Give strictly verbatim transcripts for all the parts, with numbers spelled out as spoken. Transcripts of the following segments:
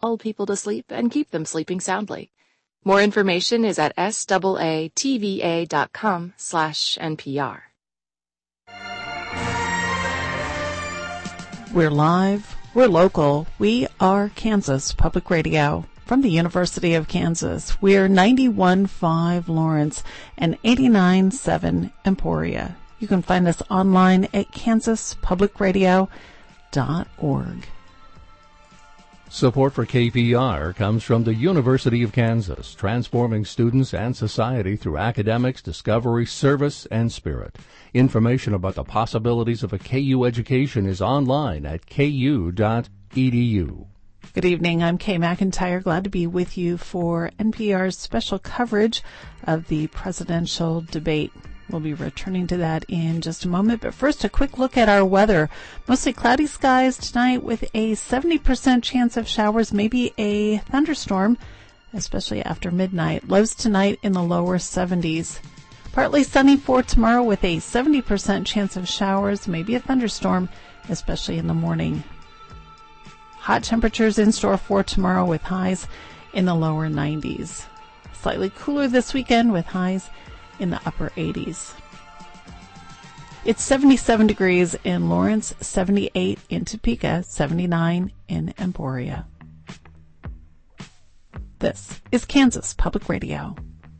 lull people to sleep and keep them sleeping soundly. More information is at S A A T V A dot com slash N P R. We're live, we're local, we are Kansas Public Radio. From the University of Kansas, we're ninety-one point five Lawrence and eighty-nine point seven Emporia. You can find us online at kansas public radio dot org. Support for K P R comes from the University of Kansas, transforming students and society through academics, discovery, service, and spirit. Information about the possibilities of a K U education is online at k u dot e d u. Good evening. I'm Kay McIntyre. Glad to be with you for N P R's special coverage of the presidential debate. We'll be returning to that in just a moment. But first, a quick look at our weather. Mostly cloudy skies tonight with a seventy percent chance of showers, maybe a thunderstorm, especially after midnight. Lows tonight in the lower seventies. Partly sunny for tomorrow with a seventy percent chance of showers, maybe a thunderstorm, especially in the morning. Hot temperatures in store for tomorrow with highs in the lower nineties. Slightly cooler this weekend with highs in the upper eighties. It's seventy-seven degrees in Lawrence, seventy-eight in Topeka, seventy-nine in Emporia. This is Kansas Public Radio.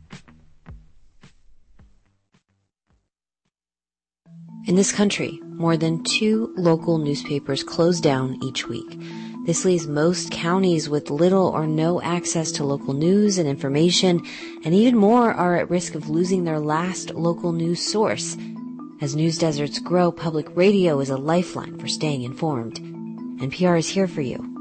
In this country, more than two local newspapers close down each week. This leaves most counties with little or no access to local news and information, and even more are at risk of losing their last local news source. As news deserts grow, public radio is a lifeline for staying informed. N P R is here for you.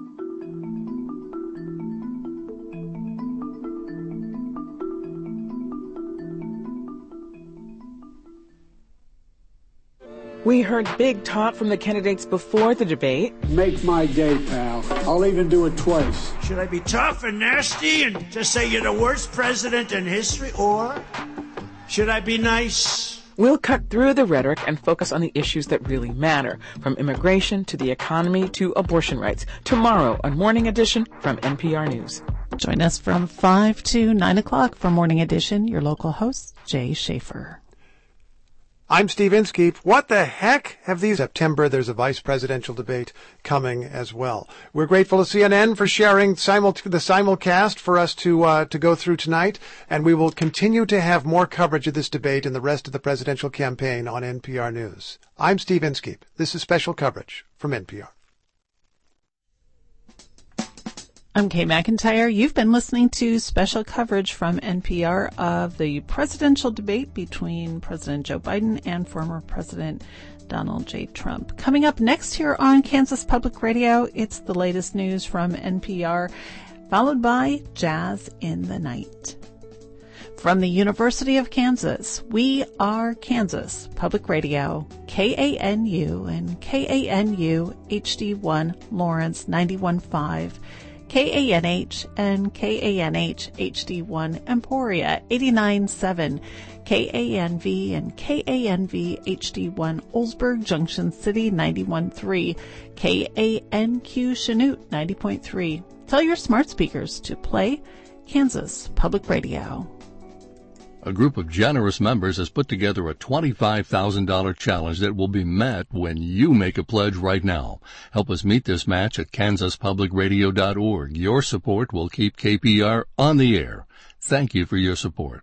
We heard big talk from the candidates before the debate. Make my day, pal. I'll even do it twice. Should I be tough and nasty and just say you're the worst president in history? Or should I be nice? We'll cut through the rhetoric and focus on the issues that really matter, from immigration to the economy to abortion rights. Tomorrow on Morning Edition from N P R News. Join us from five to nine o'clock for Morning Edition. Your local host, Jay Schaefer. I'm Steve Inskeep. What the heck have these September? There's a vice presidential debate coming as well. We're grateful to C N N for sharing simul- the simulcast for us to uh, to go through tonight, and we will continue to have more coverage of this debate and the rest of the presidential campaign on N P R News. I'm Steve Inskeep. This is special coverage from N P R. I'm Kay McIntyre. You've been listening to special coverage from N P R of the presidential debate between President Joe Biden and former President Donald J. Trump. Coming up next here on Kansas Public Radio, it's the latest news from N P R, followed by Jazz in the Night. From the University of Kansas, we are Kansas Public Radio, K A N U and K A N U H D one Lawrence ninety-one point five, K A N H and K A N H H D one Emporia eighty-nine point seven, K A N V and K A N V H D one Oldsburg Junction City ninety-one point three, K A N Q Chanute ninety point three. Tell your smart speakers to play Kansas Public Radio. A group of generous members has put together a twenty-five thousand dollars challenge that will be met when you make a pledge right now. Help us meet this match at kansas public radio dot org. Your support will keep K P R on the air. Thank you for your support.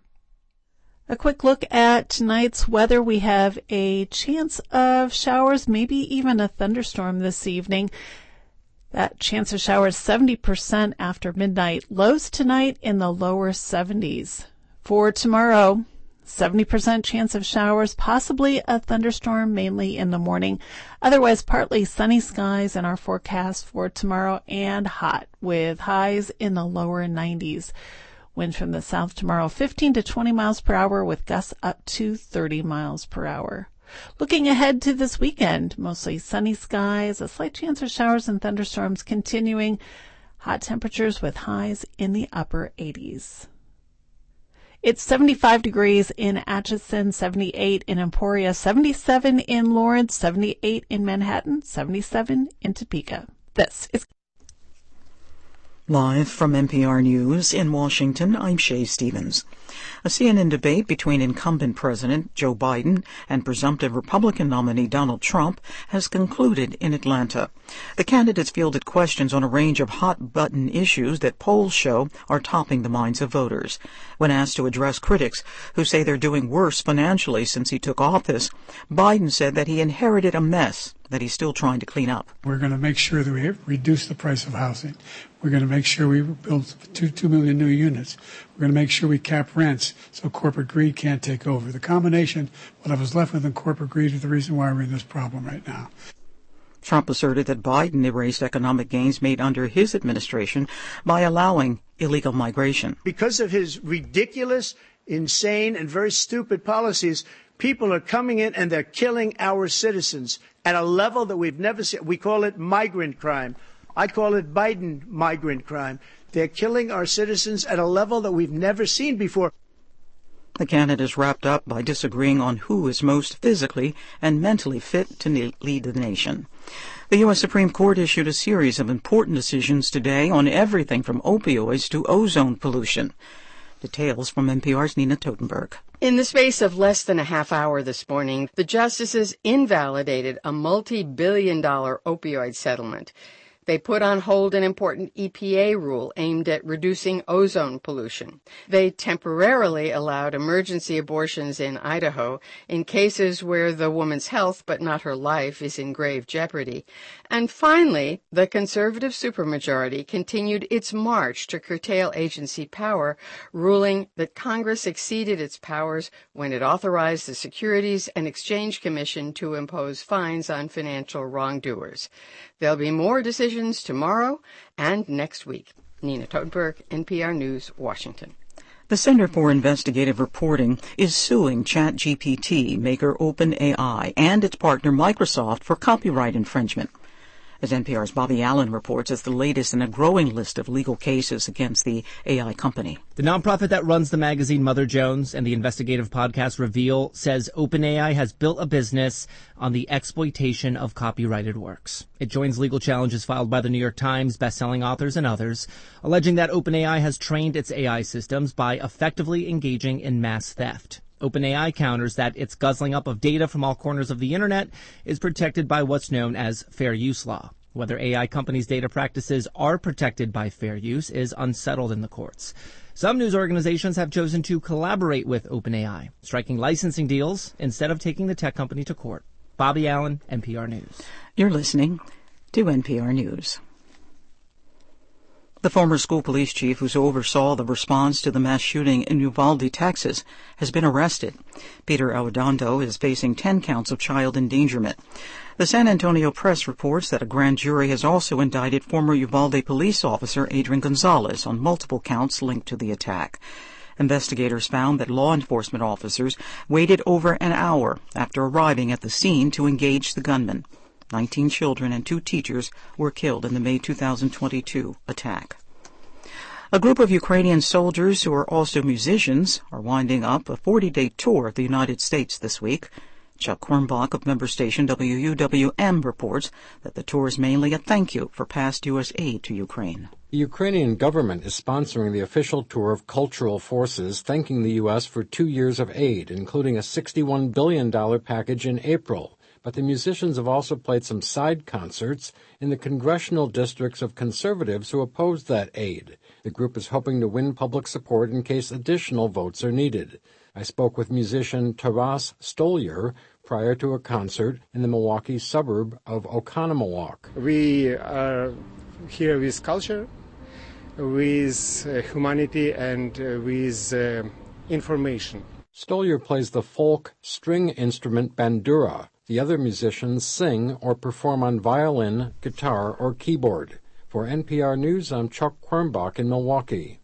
A quick look at tonight's weather. We have a chance of showers, maybe even a thunderstorm this evening. That chance of showers seventy percent after midnight. Lows tonight in the lower seventies. For tomorrow, seventy percent chance of showers, possibly a thunderstorm, mainly in the morning. Otherwise, partly sunny skies in our forecast for tomorrow, and hot with highs in the lower nineties. Winds from the south tomorrow, fifteen to twenty miles per hour with gusts up to thirty miles per hour. Looking ahead to this weekend, mostly sunny skies, a slight chance of showers and thunderstorms continuing. Hot temperatures with highs in the upper eighties. It's seventy-five degrees in Atchison, seventy-eight in Emporia, seventy-seven in Lawrence, seventy-eight in Manhattan, seventy-seven in Topeka. This is Live from N P R News in Washington, I'm Shay Stevens. A C N N debate between incumbent President Joe Biden and presumptive Republican nominee Donald Trump has concluded in Atlanta. The candidates fielded questions on a range of hot-button issues that polls show are topping the minds of voters. When asked to address critics who say they're doing worse financially since he took office, Biden said that he inherited a mess that he's still trying to clean up. We're going to make sure that we reduce the price of housing. We're going to make sure we build two, two million new units. We're going to make sure we cap rents so corporate greed can't take over. The combination, what I was left with in corporate greed, is the reason why we're in this problem right now. Trump asserted that Biden erased economic gains made under his administration by allowing illegal migration. Because of his ridiculous, insane, and very stupid policies, people are coming in and they're killing our citizens at a level that we've never seen. We call it migrant crime. I call it Biden migrant crime. They're killing our citizens at a level that we've never seen before. The candidates wrapped up by disagreeing on who is most physically and mentally fit to lead the nation. The U S Supreme Court issued a series of important decisions today on everything from opioids to ozone pollution. Details from N P R's Nina Totenberg. In the space of less than a half hour this morning, the justices invalidated a multi-billion dollar opioid settlement. They put on hold an important E P A rule aimed at reducing ozone pollution. They temporarily allowed emergency abortions in Idaho in cases where the woman's health, but not her life, is in grave jeopardy. And finally, the conservative supermajority continued its march to curtail agency power, ruling that Congress exceeded its powers when it authorized the Securities and Exchange Commission to impose fines on financial wrongdoers. There'll be more decisions tomorrow and next week. Nina Totenberg, N P R News, Washington. The Center for Investigative Reporting is suing ChatGPT maker OpenAI and its partner Microsoft for copyright infringement. As N P R's Bobby Allen reports, it's the latest in a growing list of legal cases against the A I company. The nonprofit that runs the magazine Mother Jones and the investigative podcast Reveal says OpenAI has built a business on the exploitation of copyrighted works. It joins legal challenges filed by the New York Times, best-selling authors, and others, alleging that OpenAI has trained its A I systems by effectively engaging in mass theft. OpenAI counters that its guzzling up of data from all corners of the internet is protected by what's known as fair use law. Whether A I companies' data practices are protected by fair use is unsettled in the courts. Some news organizations have chosen to collaborate with OpenAI, striking licensing deals instead of taking the tech company to court. Bobby Allen, N P R News. You're listening to N P R News. The former school police chief who oversaw the response to the mass shooting in Uvalde, Texas, has been arrested. Peter Arredondo is facing ten counts of child endangerment. The San Antonio Press reports that a grand jury has also indicted former Uvalde police officer Adrian Gonzalez on multiple counts linked to the attack. Investigators found that law enforcement officers waited over an hour after arriving at the scene to engage the gunman. Nineteen children and two teachers were killed in the May two thousand twenty-two attack. A group of Ukrainian soldiers who are also musicians are winding up a forty-day tour of the United States this week. Chuck Quirmbach of member station W U W M reports that the tour is mainly a thank you for past U S aid to Ukraine. The Ukrainian government is sponsoring the official tour of cultural forces, thanking the U S for two years of aid, including a sixty-one billion dollars package in April. But the musicians have also played some side concerts in the congressional districts of conservatives who oppose that aid. The group is hoping to win public support in case additional votes are needed. I spoke with musician Taras Stolyer prior to a concert in the Milwaukee suburb of Oconomowoc. We are here with culture, with uh, humanity, and uh, with uh, information. Stolyer plays the folk string instrument bandura. The other musicians sing or perform on violin, guitar, or keyboard. For N P R News, I'm Chuck Quirmbach in Milwaukee.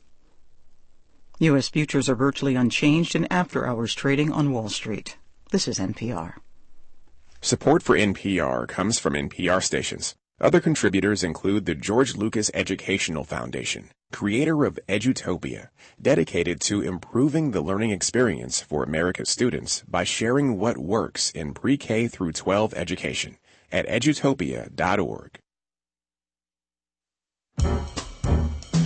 U S futures are virtually unchanged in after-hours trading on Wall Street. This is N P R. Support for N P R comes from N P R stations. Other contributors include the George Lucas Educational Foundation, creator of Edutopia, dedicated to improving the learning experience for America's students by sharing what works in pre-K through twelve education at edutopia dot org.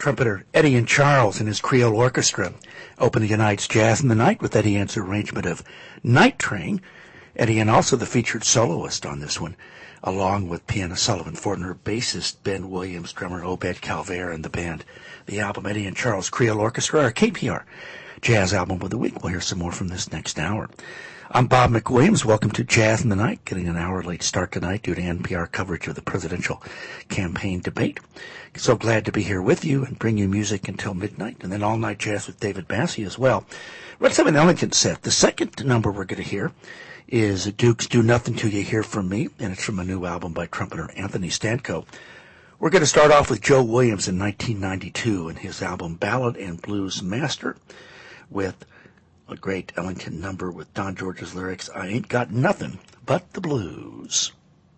Trumpeter Eddie and Charles and his Creole Orchestra opening tonight's Jazz in the Night with Eddie Ann's arrangement of Night Train. Eddie Ann also the featured soloist on this one, along with pianist Sullivan Fortner, bassist Ben Williams, drummer Obed Calvert, and the band. The album Eddie and Charles Creole Orchestra, our K P R Jazz Album of the Week. We'll hear some more from this next hour. I'm Bob McWilliams. Welcome to Jazz in the Night, getting an hour late start tonight due to N P R coverage of the presidential campaign debate. So glad to be here with you and bring you music until midnight, and then all-night jazz with David Bassey as well. Let's have an elegant set. The second number we're going to hear is Duke's Do Nothing Till You Hear From Me, and it's from a new album by trumpeter Anthony Stanko. We're going to start off with Joe Williams in nineteen ninety-two and his album Ballad and Blues Master, with a great Ellington number with Don George's lyrics, I Ain't Got Nothing But the Blues.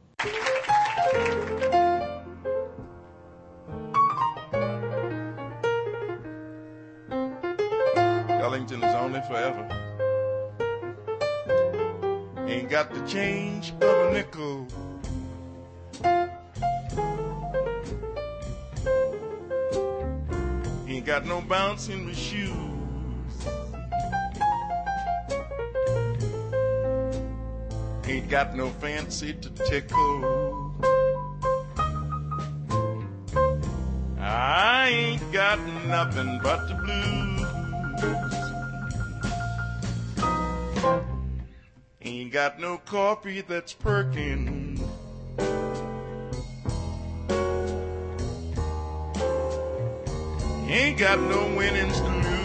Ellington is only forever. Ain't got the change of a nickel. Ain't got no bounce in my shoes. Ain't got no fancy to tickle. I ain't got nothing but the blues. Ain't got no coffee that's perking. Ain't got no winnings to lose.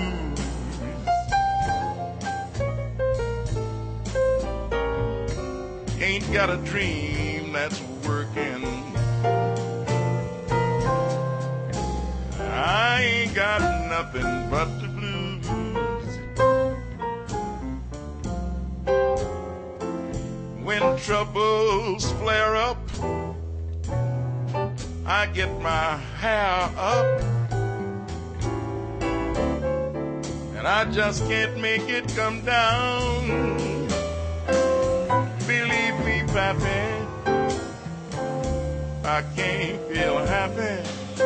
Ain't got a dream that's working. I ain't got nothing but the blues. When troubles flare up, I get my hair up, and I just can't make it come down. Believe me, pappy, I can't feel happy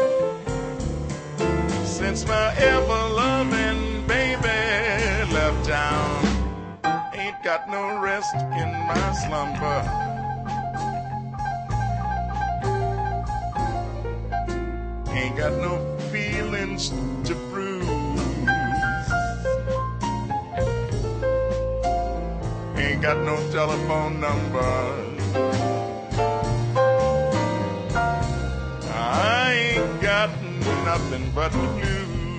since my ever-loving baby left town. Ain't got no rest in my slumber. Ain't got no feelings to bruise. Ain't got no telephone number. I ain't got nothing but the blues.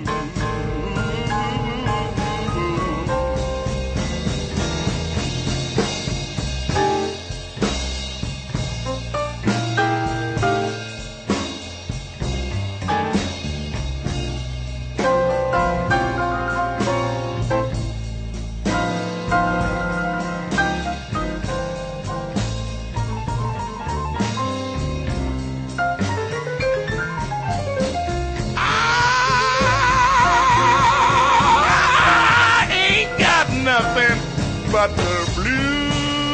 But the blues.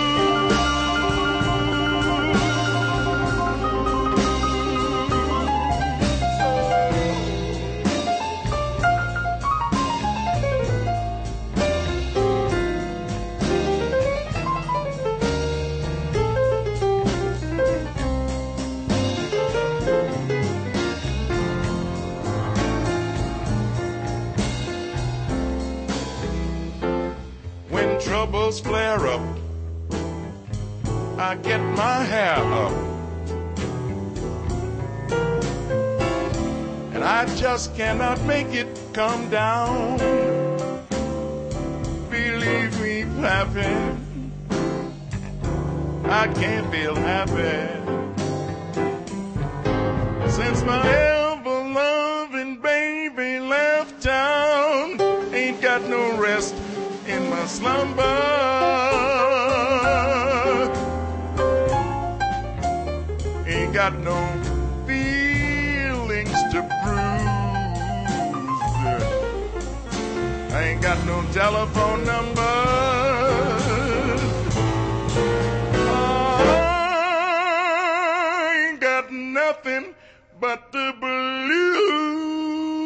Troubles flare up, I get my hair up, and I just cannot make it come down. Believe me, pappy, I can't feel happy since my ever-loving baby left town. Ain't got no rest in my slumber. Ain't got no feelings to bruise. I ain't got no telephone number. I ain't got nothing but the blues.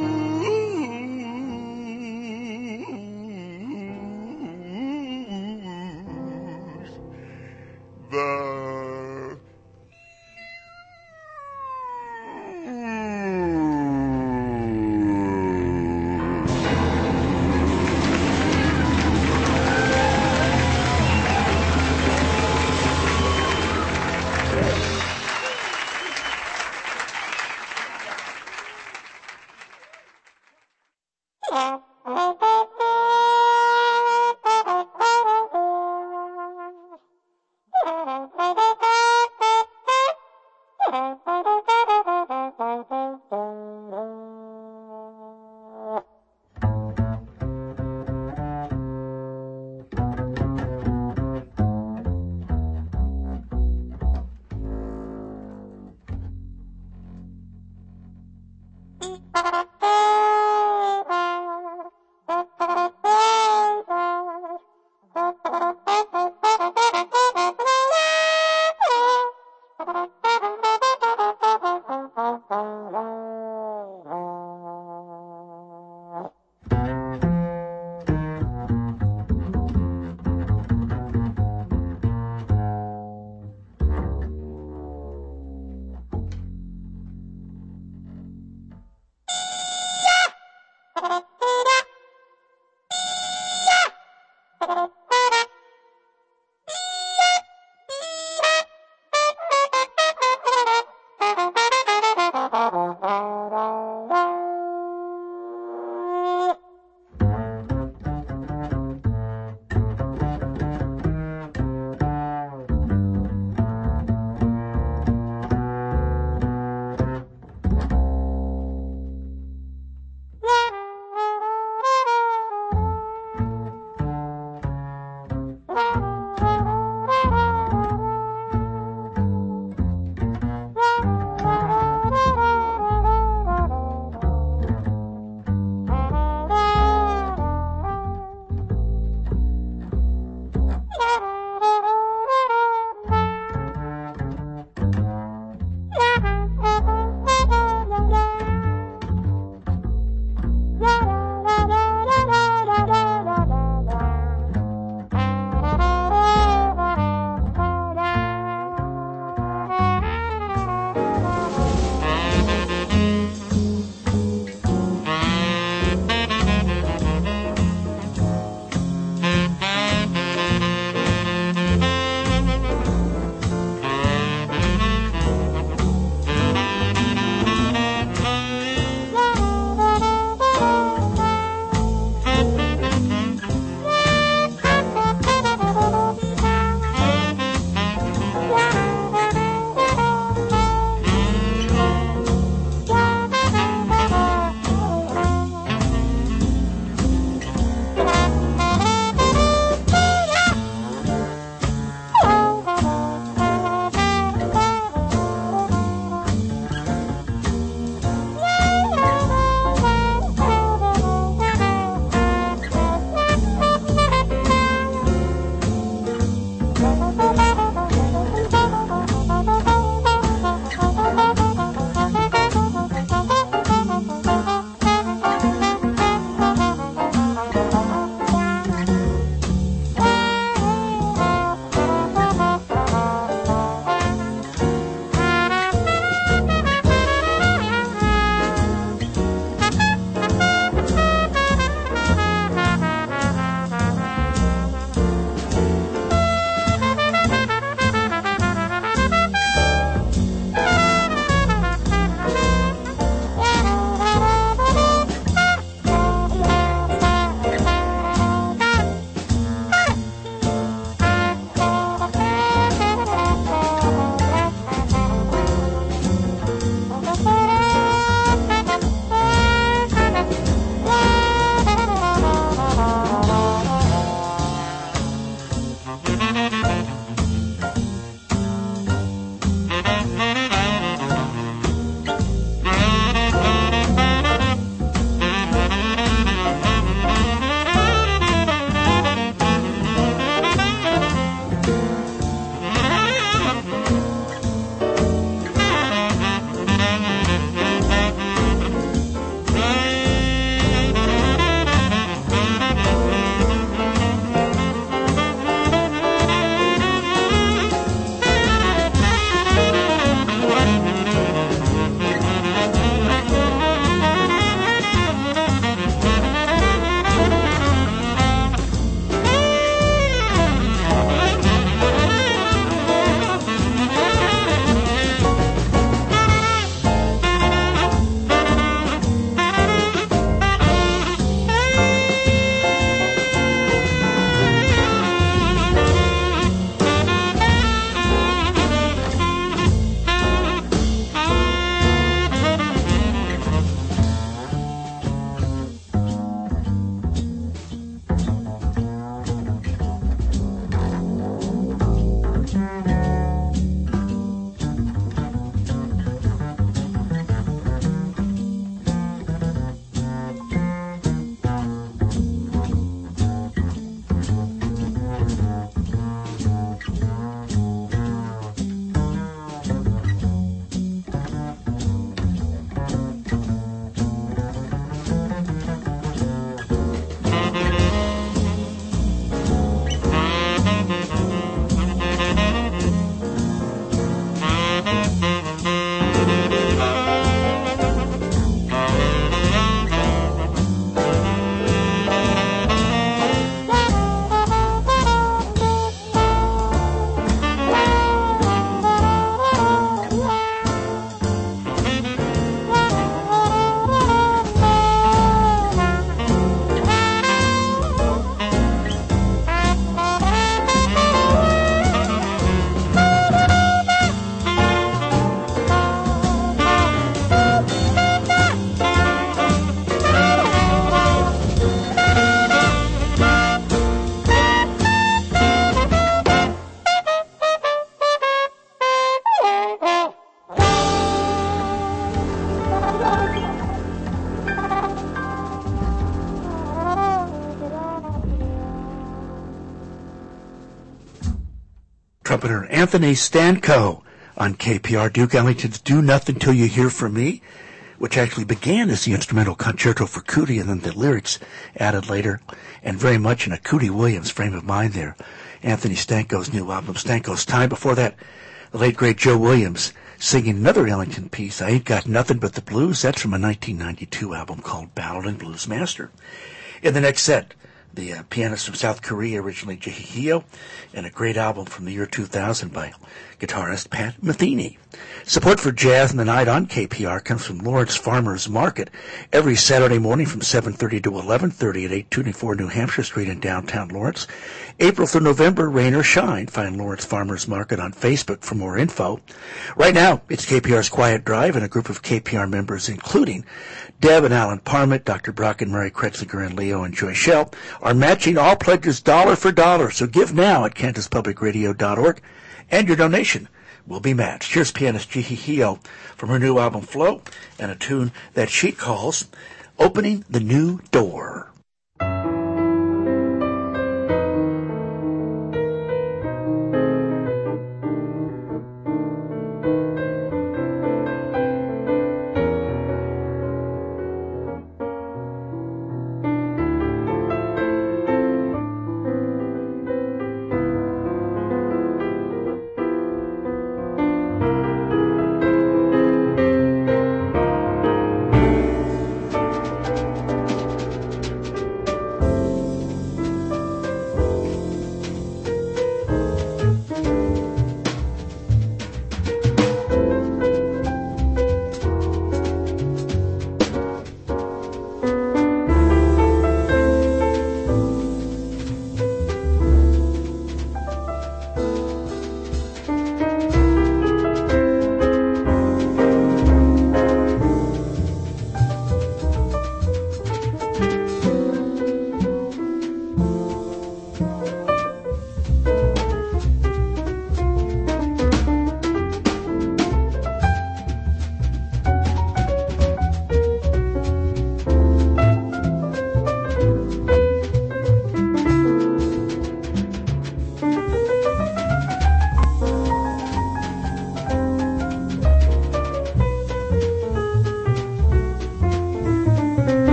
trumpeter Anthony Stanko on K P R. Duke Ellington's Do Nothing Till You Hear From Me, which actually began as the instrumental concerto for Cootie and then the lyrics added later, and very much in a Cootie Williams frame of mind there. Anthony Stanko's new album, Stanko's Time. Before that, the late great Joe Williams singing another Ellington piece, I Ain't Got Nothing But the Blues. That's from a nineteen ninety-two album called Ballad and Blues Master. In the next set, the uh, pianist from South Korea, originally Jihihio, and a great album from the year two thousand by guitarist Pat Metheny. Support for Jazz in the Night on K P R comes from Lawrence Farmers Market every Saturday morning from seven thirty to eleven thirty at eight twenty-four New Hampshire Street in downtown Lawrence. April through November, rain or shine. Find Lawrence Farmers Market on Facebook for more info. Right now, it's K P R's Quiet Drive, and a group of K P R members, including Deb and Alan Parmit, Doctor Brock and Mary Kretzinger, and Leo and Joy Shell, are matching all pledges dollar for dollar. So give now at kansas public radio dot org, and your donation will be matched. Here's pianist Jihihio from her new album Flow, and a tune that she calls Opening the New Door.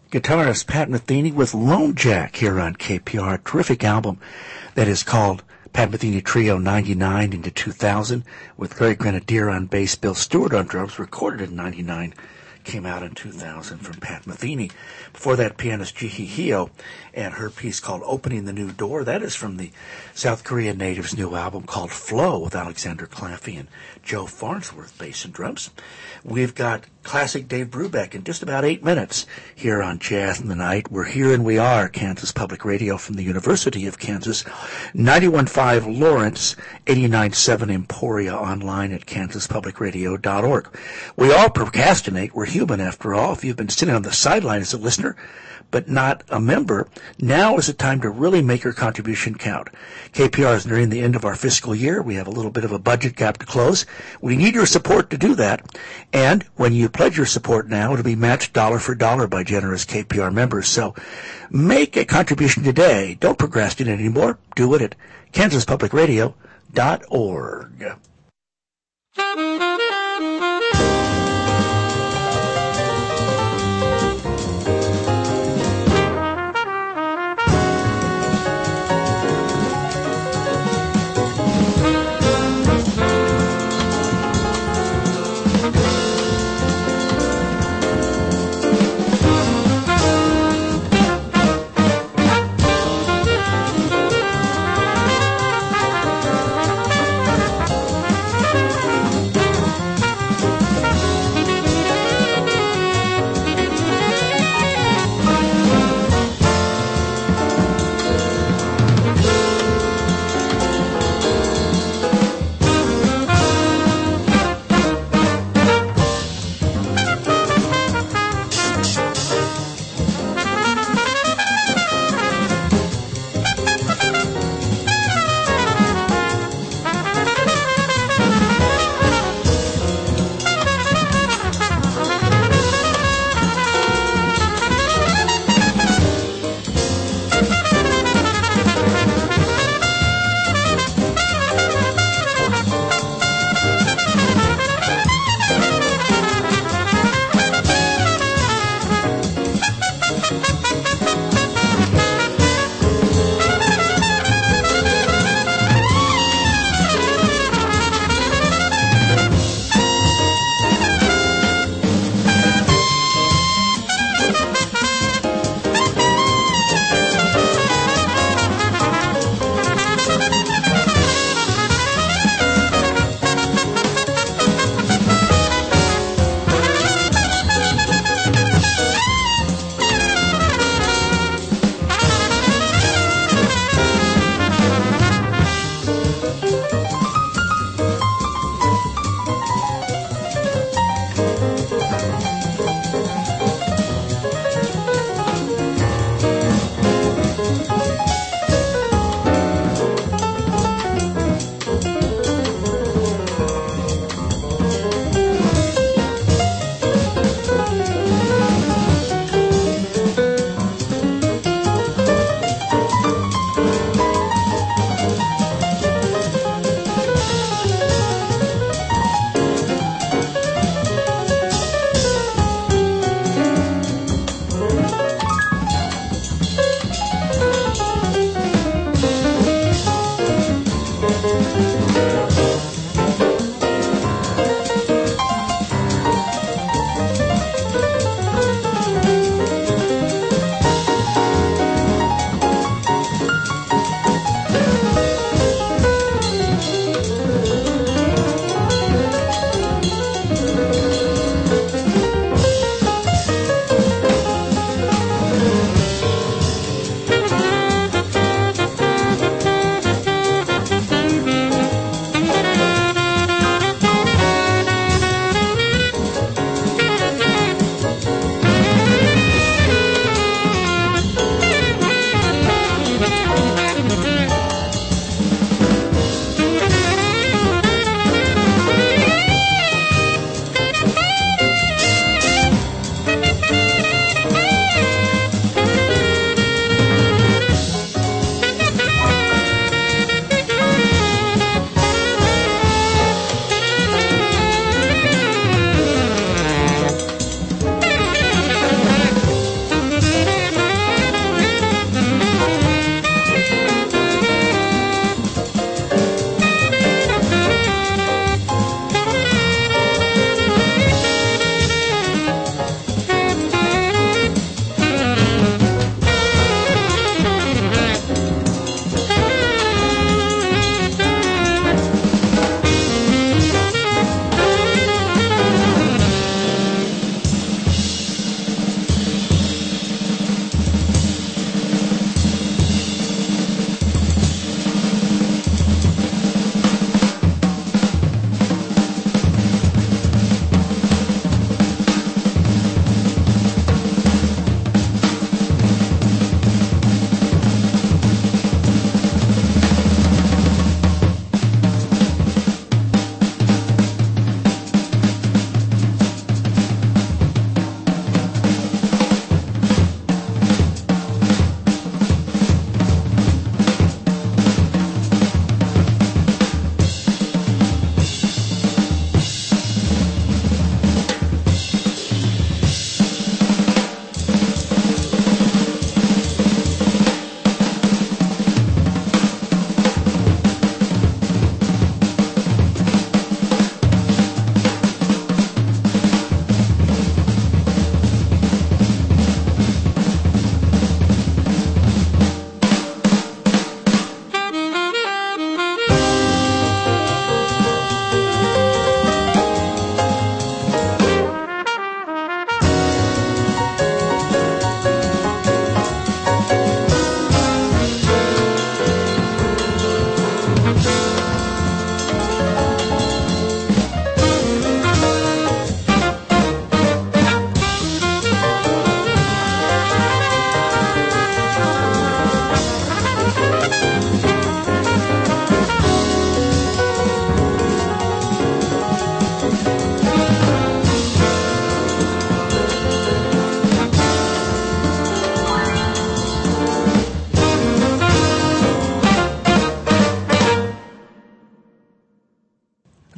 guitarist Pat Metheny with Lone Jack here on K P R. Terrific album that is called Pat Metheny Trio ninety-nine into two thousand with Larry Grenadier on bass, Bill Stewart on drums, recorded in ninety-nine, came out in two thousand from Pat Metheny. Before that, pianist Jihi Hio and her piece called Opening the New Door. That is from the South Korean native's new album called Flow with Alexander Claffey and Joe Farnsworth, bass and drums. We've got classic Dave Brubeck in just about eight minutes here on Jazz in the Night. We're here and we are Kansas Public Radio from the University of Kansas, ninety-one point five Lawrence, eighty-nine point seven Emporia, online at kansas public radio dot org. We all procrastinate. We're human after all. If you've been sitting on the sideline as a listener, but not a member, now is the time to really make your contribution count. K P R is nearing the end of our fiscal year. We have a little bit of a budget gap to close. We need your support to do that. And when you pledge your support now, it'll be matched dollar for dollar by generous K P R members. So make a contribution today. Don't procrastinate anymore. Do it at kansas public radio dot org.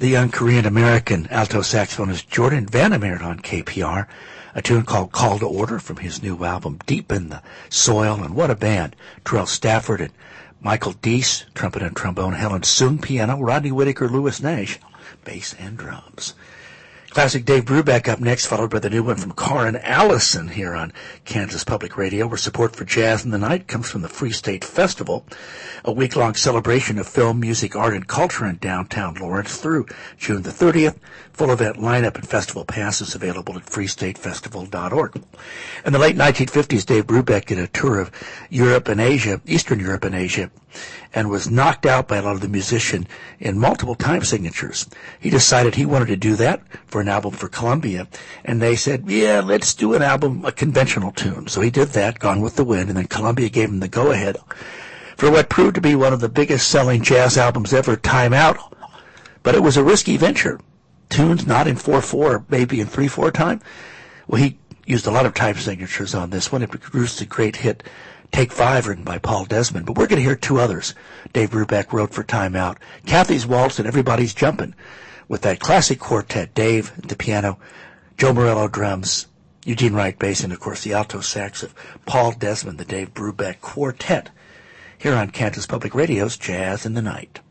the young Korean-American alto saxophonist Jordan Vandermeer on K P R, a tune called Call to Order from his new album Deep in the Soil. And what a band. Terrell Stafford and Michael Deese, trumpet and trombone, Helen Sung, piano, Rodney Whitaker, Lewis Nash, bass and drums. Classic Dave Brubeck up next, followed by the new one from Karin Allison here on Kansas Public Radio, where support for Jazz in the Night comes from the Free State Festival, a week-long celebration of film, music, art, and culture in downtown Lawrence through June the thirtieth. Full event lineup and festival passes available at free state festival dot org. In the late nineteen fifties, Dave Brubeck did a tour of Europe and Asia, Eastern Europe and Asia, and was knocked out by a lot of the musicians in multiple time signatures. He decided he wanted to do that for an album for Columbia, and they said, yeah, let's do an album, a conventional tune. So he did that, Gone with the Wind, and then Columbia gave him the go-ahead for what proved to be one of the biggest-selling jazz albums ever, Time Out. But it was a risky venture. Tunes not in four four, maybe in three four time. Well, he used a lot of time signatures on this one. It produced a great hit, Take Five, written by Paul Desmond. But we're going to hear two others Dave Brubeck wrote for Time Out. Kathy's Waltz and Everybody's Jumpin', with that classic quartet, Dave at the piano, Joe Morello drums, Eugene Wright bass, and of course the alto sax of Paul Desmond, the Dave Brubeck Quartet, here on Kansas Public Radio's Jazz in the Night.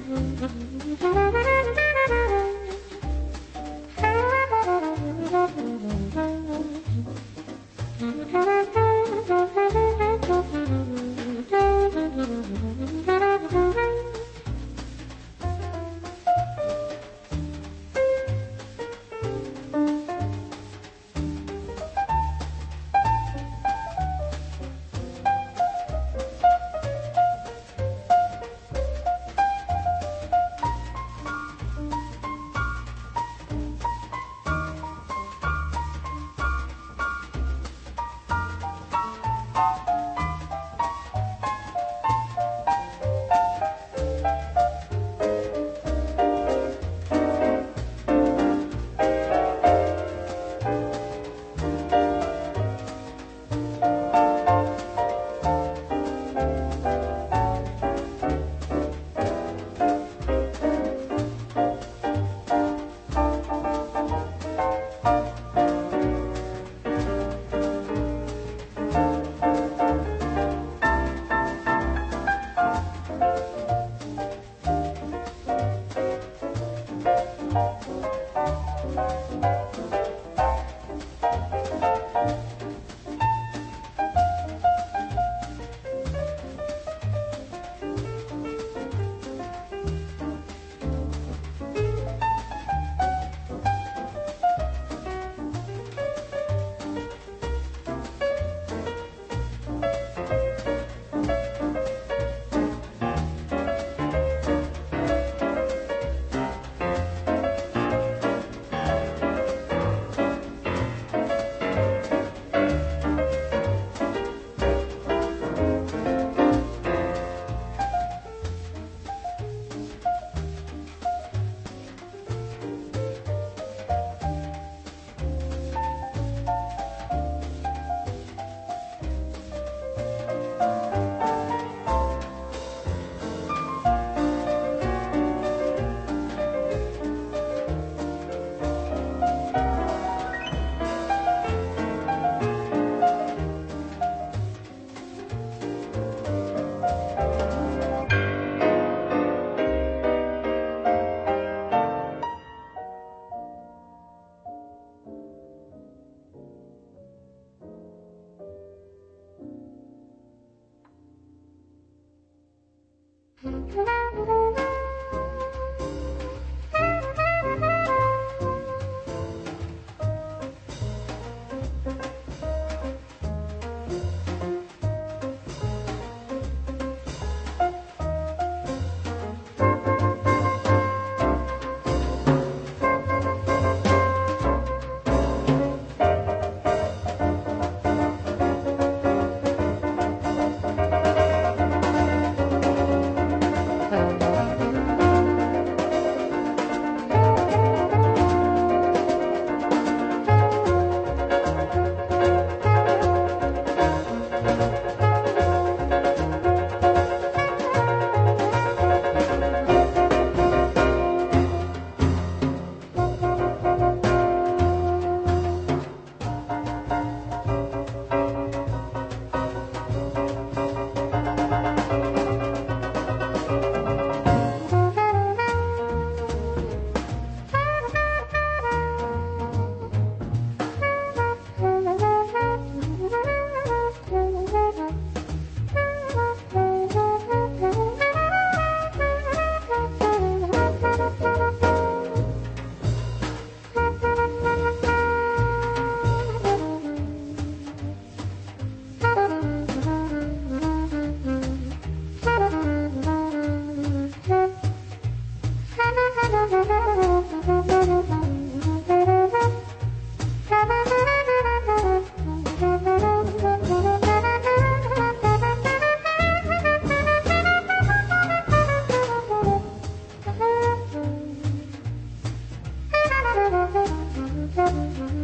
Thank you.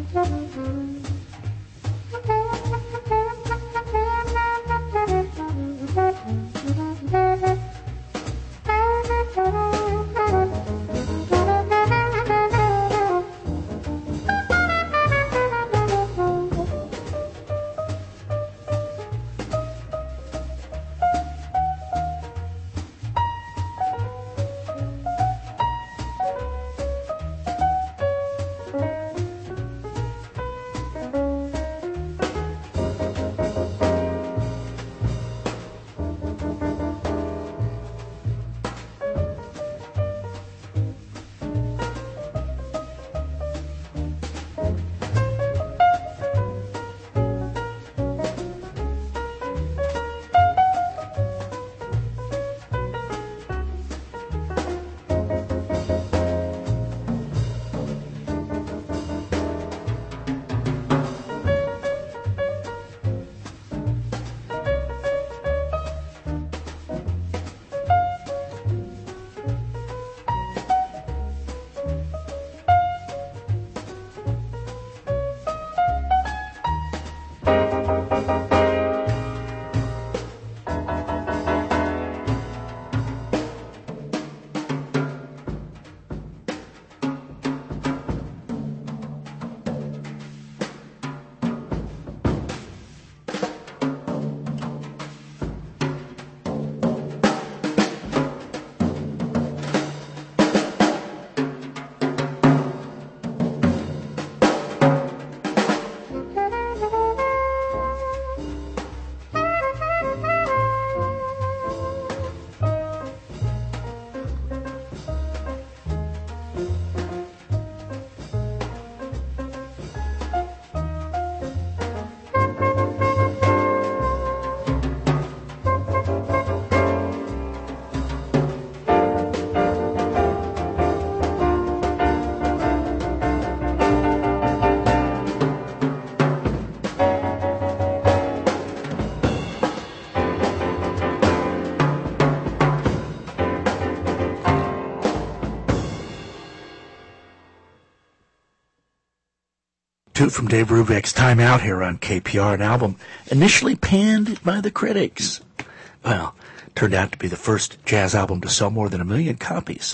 Two from Dave Brubeck's Time Out here on K P R, an album initially panned by the critics. Well, turned out to be the first jazz album to sell more than a million copies.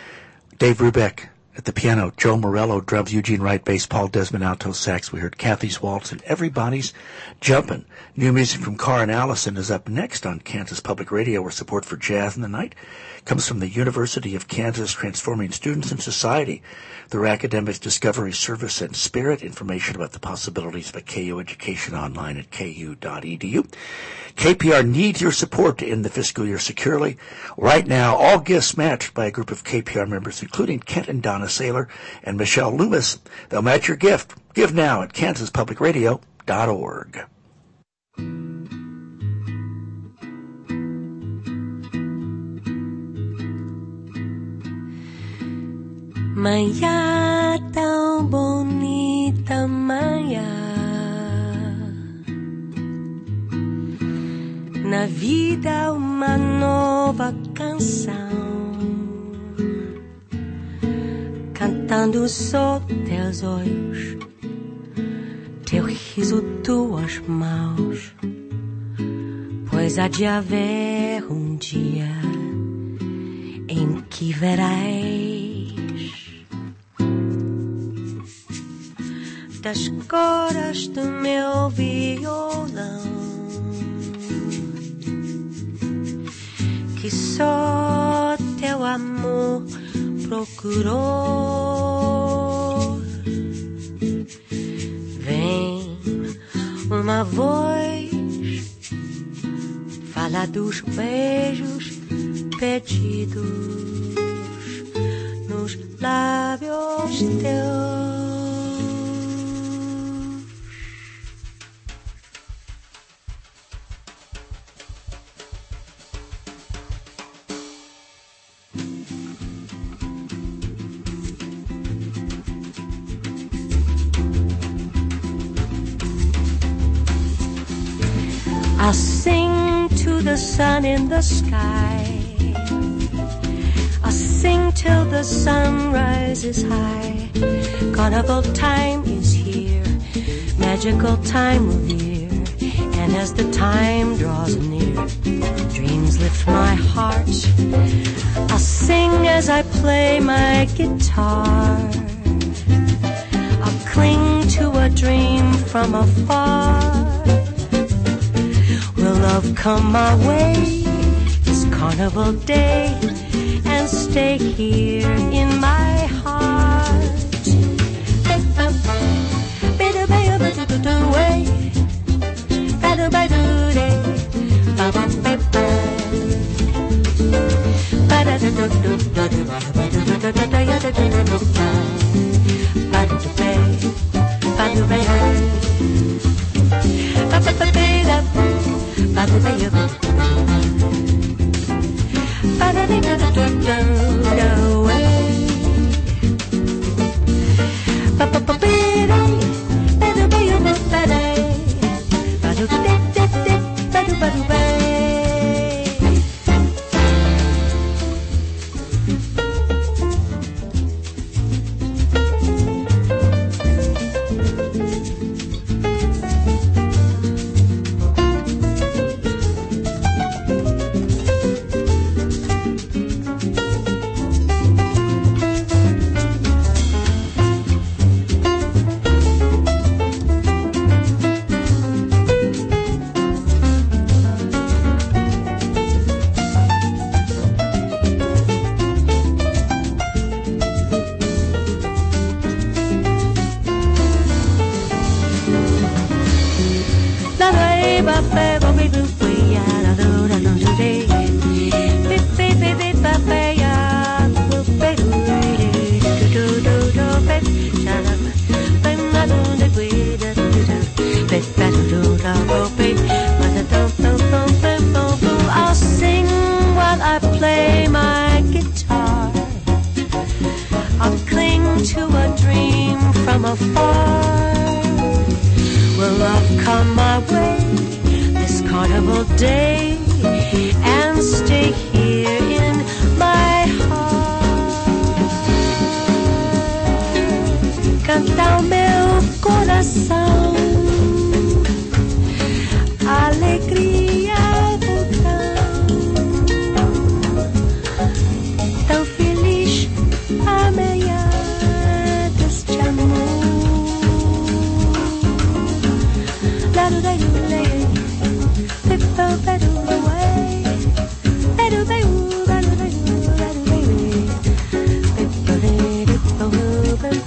Dave Brubeck at the piano, Joe Morello drums, Eugene Wright bass, Paul Desmond alto sax. We heard Kathy's Waltz, and everybody's jumping. New music from Karin Allison is up next on Kansas Public Radio, where support for Jazz in the Night comes from the University of Kansas, transforming students and society through academic discovery, service, and spirit. Information about the possibilities of a K U education online at k u dot e d u. K P R needs your support to end the fiscal year securely. Right now, all gifts matched by a group of K P R members, including Kent and Donna Saylor and Michelle Loomis. They'll match your gift. Give now at kansas public radio dot org. Manhã tão bonita, manhã, na vida uma nova canção, cantando só teus olhos, teu riso, tuas mãos, pois há de haver um dia em que verás das cordas do meu violão, que só teu amor procurou. Vem uma voz, fala dos beijos pedidos nos lábios teus. I'll sing to the sun in the sky. I'll sing till the sun rises high. Carnival time is here. magical time of year, and as the time draws near, dreams lift my heart. I'll sing as I play my guitar. I'll cling to a dream from afar. Will love come my way this carnival day and stay here in my heart? I'll sing while I play my guitar. I'll cling to a dream from afar. Will love come my way this carnival day and stay here in my heart? Canta o meu coração, alegria vulcão, tão feliz amanhã deste amor. La do do do lay, people better away, better be better better better baby, people people better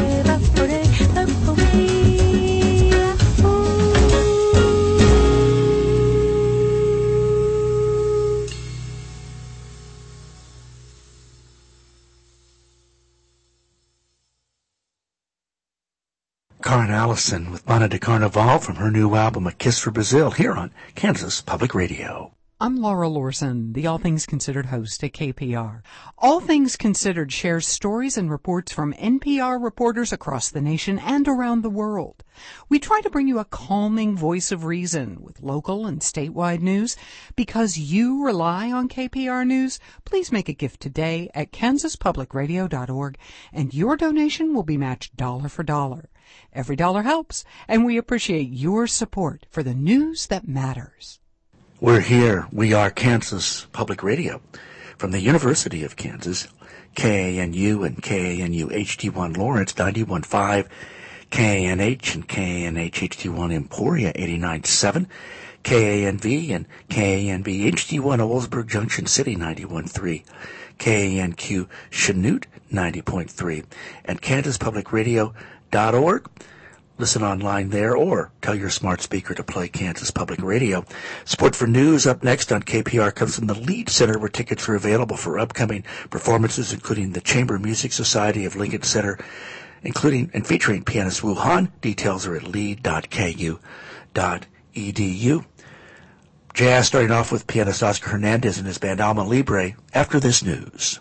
Karen Allison with Mana de Carnaval from her new album A Kiss for Brazil here on Kansas Public Radio. I'm Laura Lorson, the All Things Considered host at K P R. All Things Considered shares stories and reports from N P R reporters across the nation and around the world. We try to bring you a calming voice of reason with local and statewide news. Because you rely on K P R News, please make a gift today at kansas public radio dot org, and your donation will be matched dollar for dollar. Every dollar helps, and we appreciate your support for the news that matters. We're here. We are Kansas Public Radio from the University of Kansas, K A N U and K A N U H D one Lawrence, ninety-one point five, K A N H and K A N H H D one Emporia, eighty-nine point seven, K A N V and K A N V H D one Owlsburg Junction City, ninety-one point three, K A N Q Chanute, ninety point three, and kansas public radio dot org. Listen online there or tell your smart speaker to play Kansas Public Radio. Support for News up next on K P R comes from the Lead Center, where tickets are available for upcoming performances, including the Chamber Music Society of Lincoln Center, including and featuring pianist Wu Han. Details are at lead dot k u dot e d u. Jazz starting off with pianist Oscar Hernandez and his band Alma Libre after this news.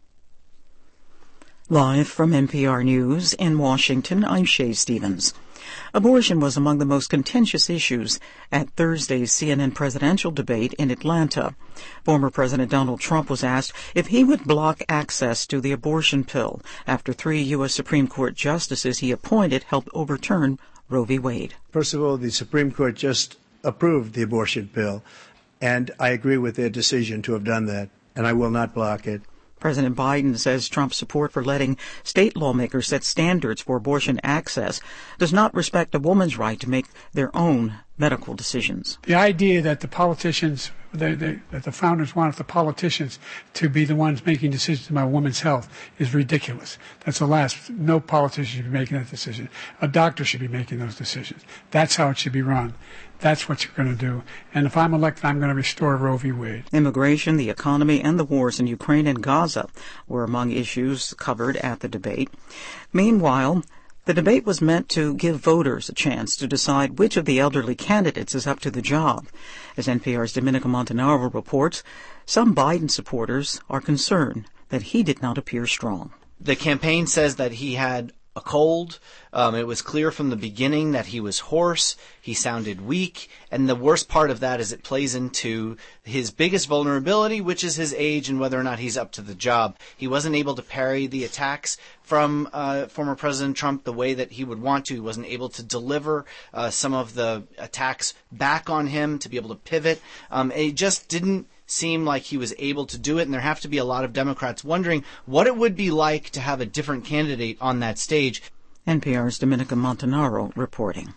Live from N P R News in Washington, I'm Shay Stevens. Abortion was among the most contentious issues at Thursday's C N N presidential debate in Atlanta. Former President Donald Trump was asked if he would block access to the abortion pill after three U S Supreme Court justices he appointed helped overturn Roe v. Wade. First of all, the Supreme Court just approved the abortion pill, and I agree with their decision to have done that, and I will not block it. President Biden says Trump's support for letting state lawmakers set standards for abortion access does not respect a woman's right to make their own medical decisions. The idea that the politicians, they, they, that the founders wanted the politicians to be the ones making decisions about women's health is ridiculous. That's the last. No politician should be making that decision. A doctor should be making those decisions. That's how it should be run. That's what you're going to do. And if I'm elected, I'm going to restore Roe v. Wade. Immigration, the economy, and the wars in Ukraine and Gaza were among issues covered at the debate. Meanwhile, the debate was meant to give voters a chance to decide which of the elderly candidates is up to the job. As N P R's Dominica Montanaro reports, some Biden supporters are concerned that he did not appear strong. The campaign says that he had a cold. Um, it was clear from the beginning that he was hoarse. He sounded weak. And the worst part of that is it plays into his biggest vulnerability, which is his age and whether or not he's up to the job. He wasn't able to parry the attacks from uh, former President Trump the way that he would want to. He wasn't able to deliver uh, some of the attacks back on him, to be able to pivot. Um, it just didn't seem like he was able to do it, and there have to be a lot of Democrats wondering what it would be like to have a different candidate on that stage. N P R's Dominica Montanaro reporting.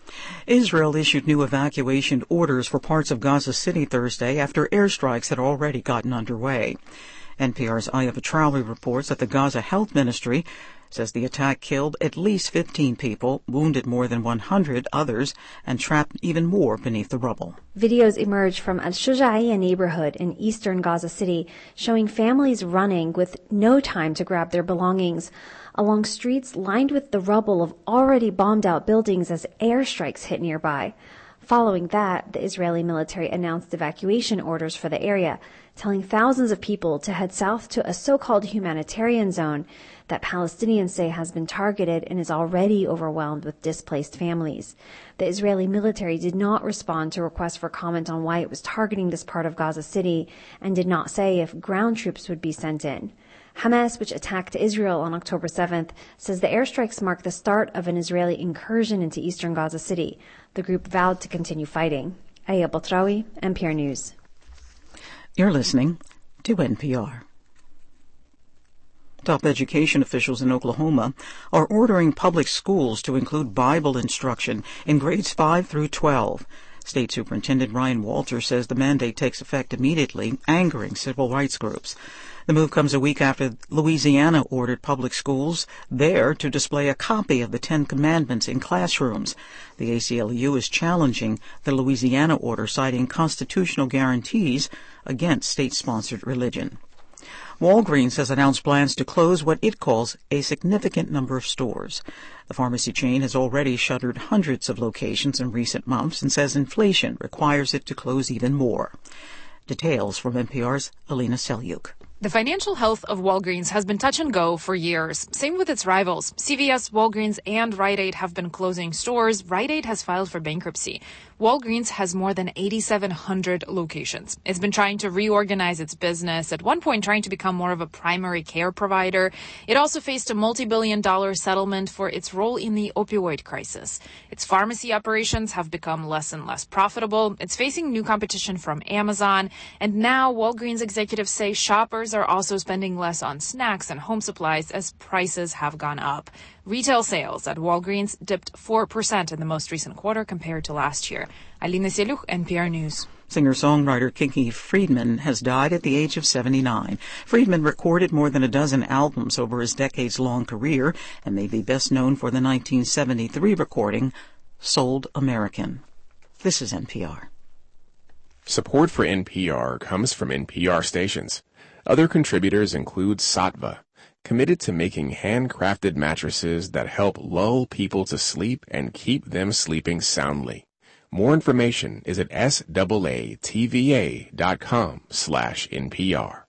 Israel issued new evacuation orders for parts of Gaza City Thursday after airstrikes had already gotten underway. N P R's Aya Petraoui reports that the Gaza Health Ministry says the attack killed at least fifteen people, wounded more than one hundred others, and trapped even more beneath the rubble. Videos emerged from Al-Shuja'iyya neighborhood in eastern Gaza City showing families running with no time to grab their belongings along streets lined with the rubble of already bombed-out buildings as airstrikes hit nearby. Following that, the Israeli military announced evacuation orders for the area, telling thousands of people to head south to a so-called humanitarian zone that Palestinians say has been targeted and is already overwhelmed with displaced families. The Israeli military did not respond to requests for comment on why it was targeting this part of Gaza City and did not say if ground troops would be sent in. Hamas, which attacked Israel on October seventh, says the airstrikes mark the start of an Israeli incursion into eastern Gaza City. The group vowed to continue fighting. Aya Petraoui, N P R News. You're listening to N P R. Top education officials in Oklahoma are ordering public schools to include Bible instruction in grades five through twelve. State Superintendent Ryan Walter says the mandate takes effect immediately, angering civil rights groups. The move comes a week after Louisiana ordered public schools there to display a copy of the Ten Commandments in classrooms. The A C L U is challenging the Louisiana order, citing constitutional guarantees against state-sponsored religion. Walgreens has announced plans to close what it calls a significant number of stores. The pharmacy chain has already shuttered hundreds of locations in recent months and says inflation requires it to close even more. Details from N P R's Alina Selyuk. The financial health of Walgreens has been touch and go for years. Same with its rivals. C V S, Walgreens, and Rite Aid have been closing stores. Rite Aid has filed for bankruptcy. Walgreens has more than eighty-seven hundred locations. It's been trying to reorganize its business, at one point trying to become more of a primary care provider. It also faced a multi-billion dollar settlement for its role in the opioid crisis. Its pharmacy operations have become less and less profitable. It's facing new competition from Amazon. And now Walgreens executives say shoppers are also spending less on snacks and home supplies as prices have gone up. Retail sales at Walgreens dipped four percent in the most recent quarter compared to last year. Alina Selyuk, N P R News. Singer-songwriter Kinky Friedman has died at the age of seventy-nine. Friedman recorded more than a dozen albums over his decades-long career and may be best known for the nineteen seventy-three recording, Sold American. This is N P R. Support for N P R comes from N P R stations. Other contributors include Sattva, committed to making handcrafted mattresses that help lull people to sleep and keep them sleeping soundly. More information is at S A A T V A dot com slash N P R.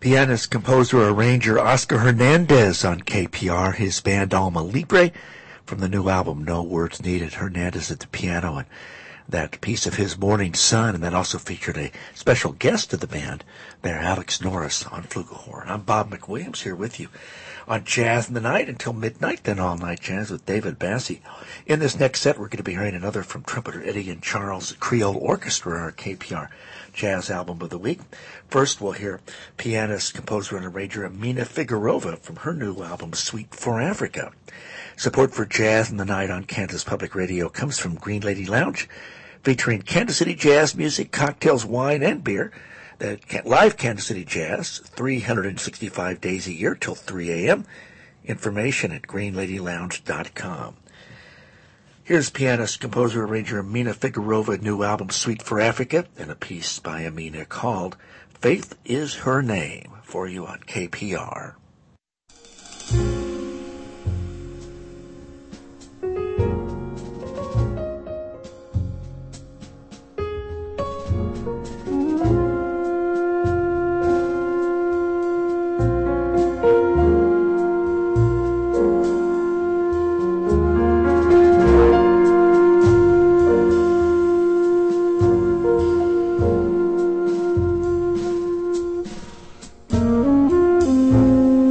Pianist, composer, arranger Oscar Hernandez on K P R, his band Alma Libre from the new album No Words Needed. Hernandez at the piano and that piece of his Morning Sun, and that also featured a special guest of the band there, Alex Norris on flugelhorn. I'm Bob McWilliams here with you on Jazz in the Night until midnight, then All Night Jazz with David Bassie. In this next set, we're going to be hearing another from trumpeter Eddie and Charles Creole Orchestra, our K P R Jazz Album of the Week. First, we'll hear pianist, composer, and arranger Amina Figueroa from her new album, Suite for Africa. Support for Jazz in the Night on Kansas Public Radio comes from Green Lady Lounge, featuring Kansas City jazz music, cocktails, wine, and beer. The live Kansas City Jazz, three hundred sixty-five days a year till three a.m. Information at green lady lounge dot com. Here's pianist, composer, arranger Amina Figueroa, new album Suite for Africa, and a piece by Amina called Faith is Her Name, for you on K P R. Thank you.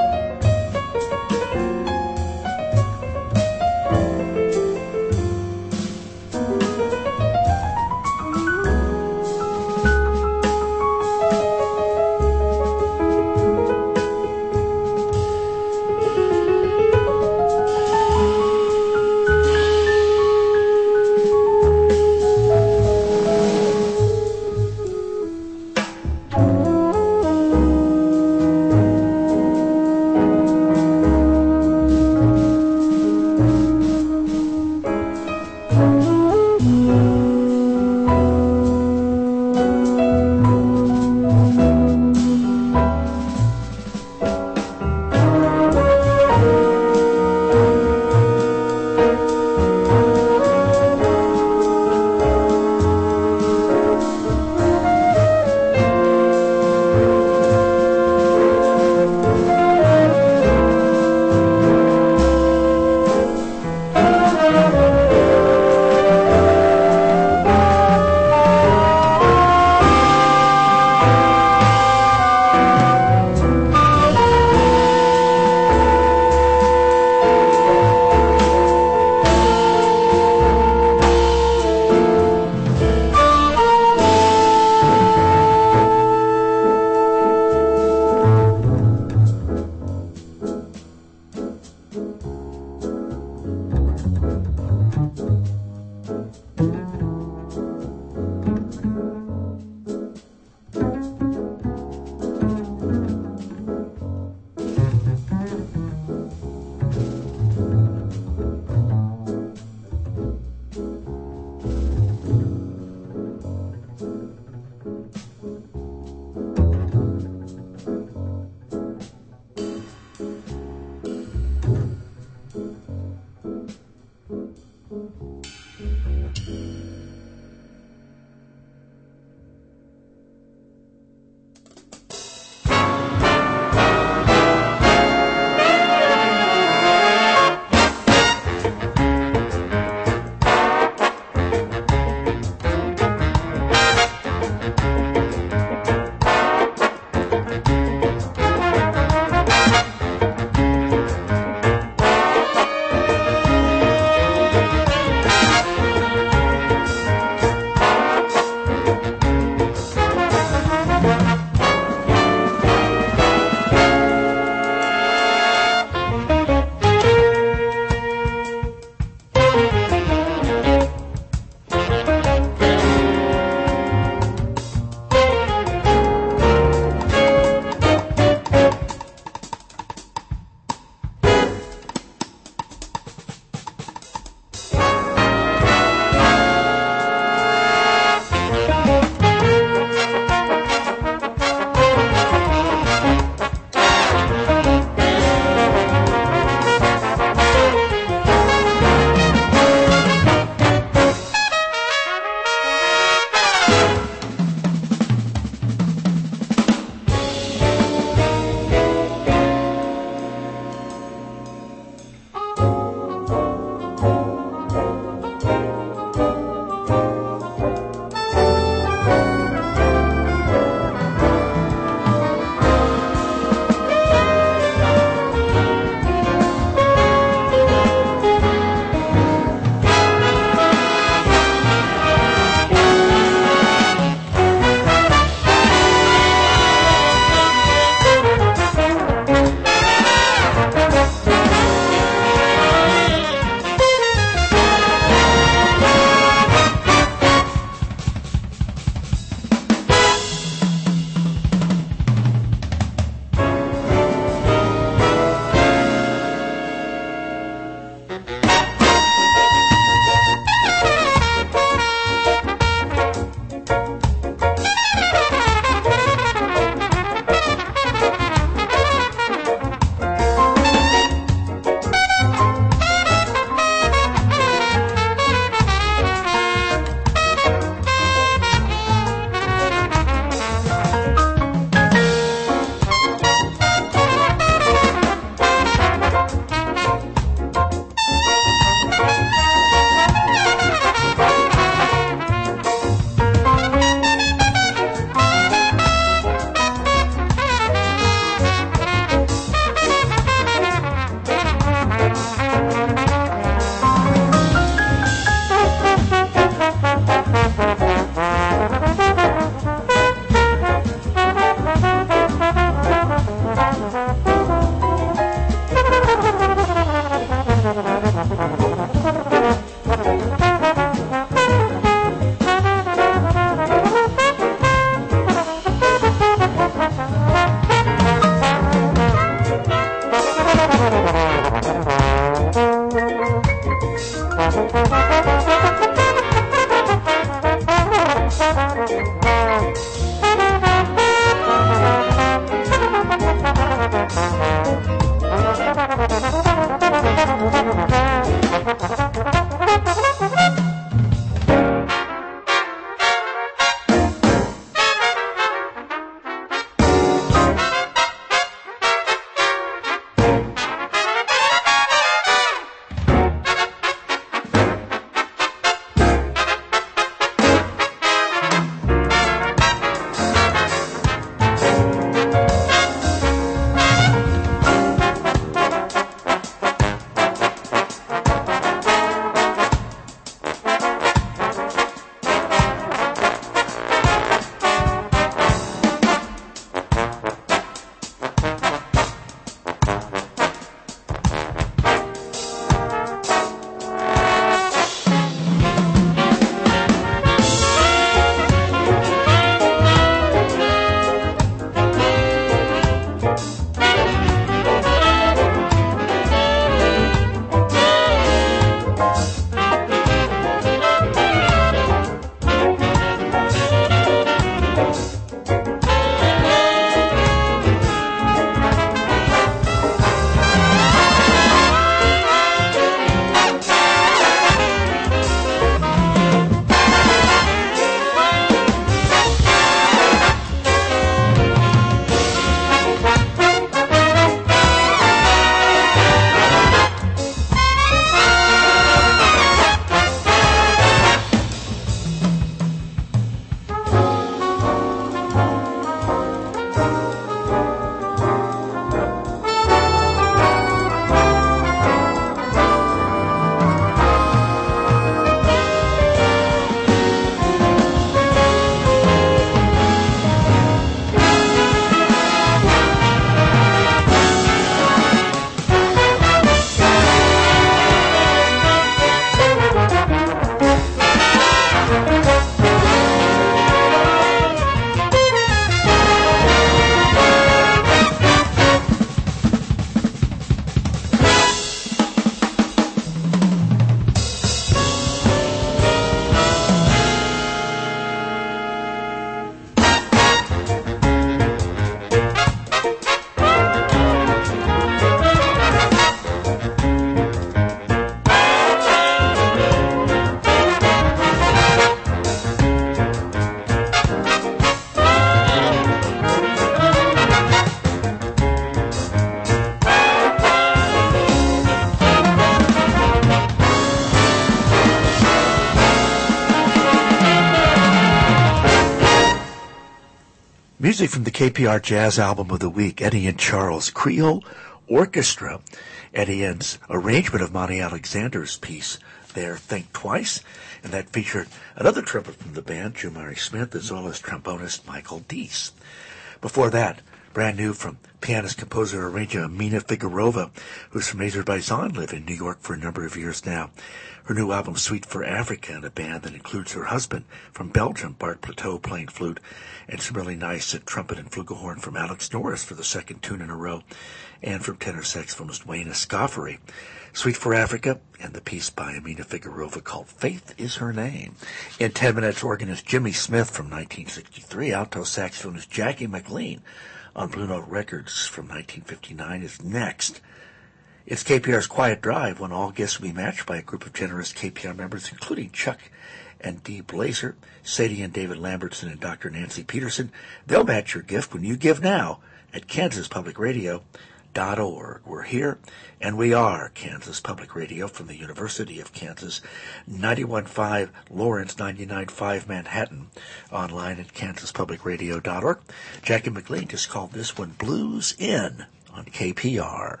Music from the K P R Jazz Album of the Week, Eddie and Charles Creole Orchestra. Eddie Ann's arrangement of Monty Alexander's piece there, Think Twice, and that featured another trumpet from the band, Jumari Smith, as well as trombonist Michael Deese. Before that, brand new from pianist, composer, arranger Amina Figueroa, who's from Azerbaijan, lived in New York for a number of years now. Her new album, Suite for Africa, and a band that includes her husband from Belgium, Bart Plateau, playing flute, and some really nice uh, trumpet and flugelhorn from Alex Norris for the second tune in a row, and from tenor saxophonist Wayne Escoffery. Suite for Africa, and the piece by Amina Figueroa called Faith is Her Name. In ten minutes, organist Jimmy Smith from nineteen sixty-three, alto saxophonist Jackie McLean on Blue Note Records from nineteen fifty-nine is next. It's K P R's Quiet Drive, when all guests will be matched by a group of generous K P R members, including Chuck and Dee Blazer, Sadie and David Lambertson, and Doctor Nancy Peterson. They'll match your gift when you give now at kansas public radio dot org. We're here, and we are Kansas Public Radio from the University of Kansas, ninety-one point five Lawrence, ninety-nine point five Manhattan, online at kansas public radio dot org. Jackie McLean just called this one Blues In on K P R.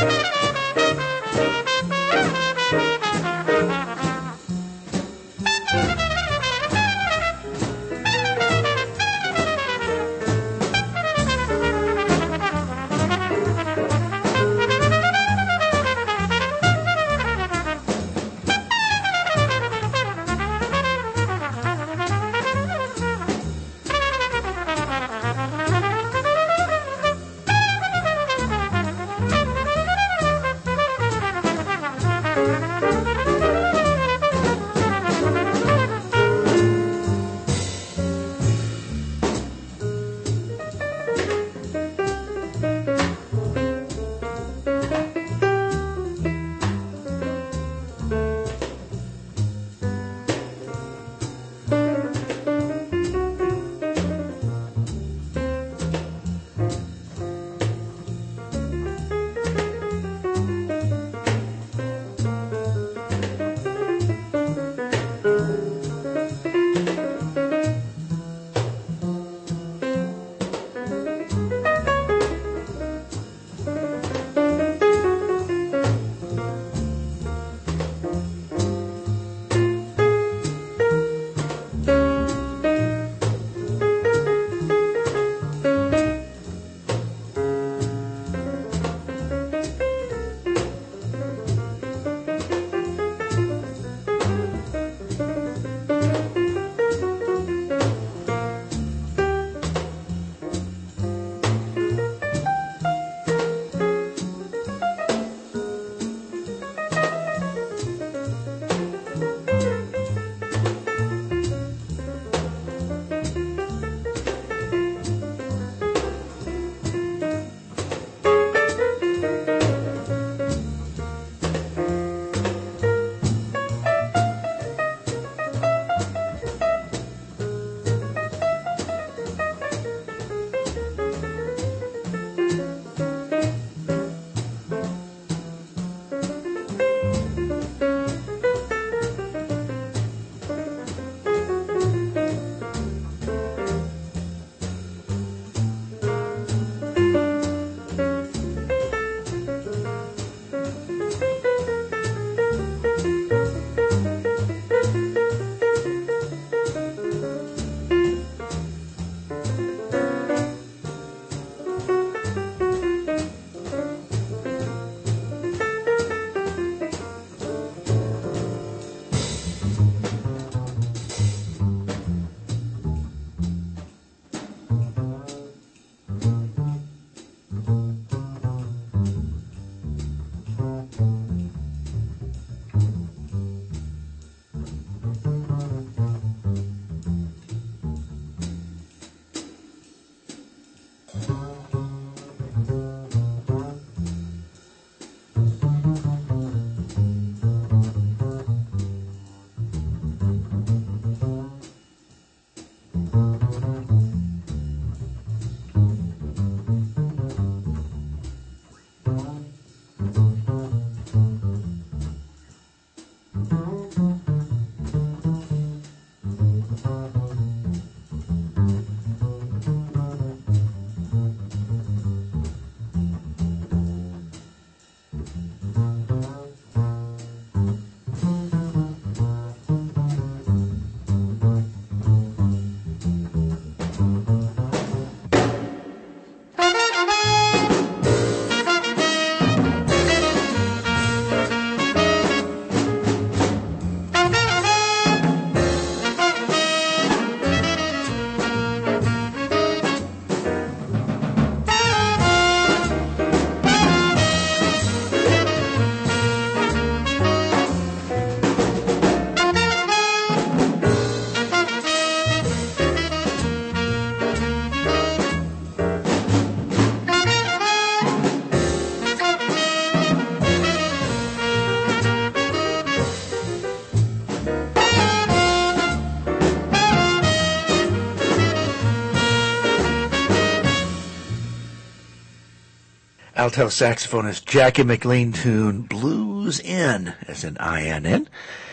alto saxophonist Jackie McLean tune Blues In, as in I N N,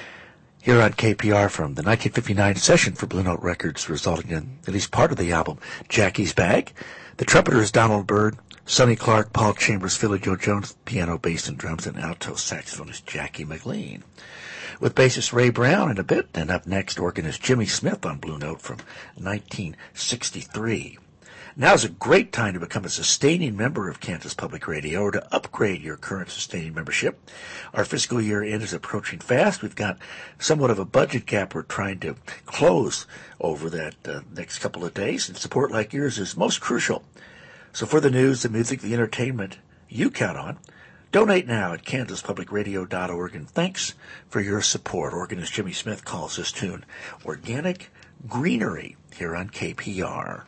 here on K P R from the nineteen fifty-nine session for Blue Note Records, resulting in at least part of the album, Jackie's Bag. The trumpeter is Donald Byrd. Sonny Clark, Paul Chambers, Philly Joe Jones, piano, bass, and drums, and alto saxophonist Jackie McLean. With bassist Ray Brown in a bit, and up next, organist Jimmy Smith on Blue Note from nineteen sixty-three. Now's a great time to become a sustaining member of Kansas Public Radio or to upgrade your current sustaining membership. Our fiscal year end is approaching fast. We've got somewhat of a budget gap we're trying to close over that uh, next couple of days, and support like yours is most crucial. So for the news, the music, the entertainment you count on, donate now at kansas public radio dot org, and thanks for your support. Organist Jimmy Smith calls this tune Organic Greenery here on K P R.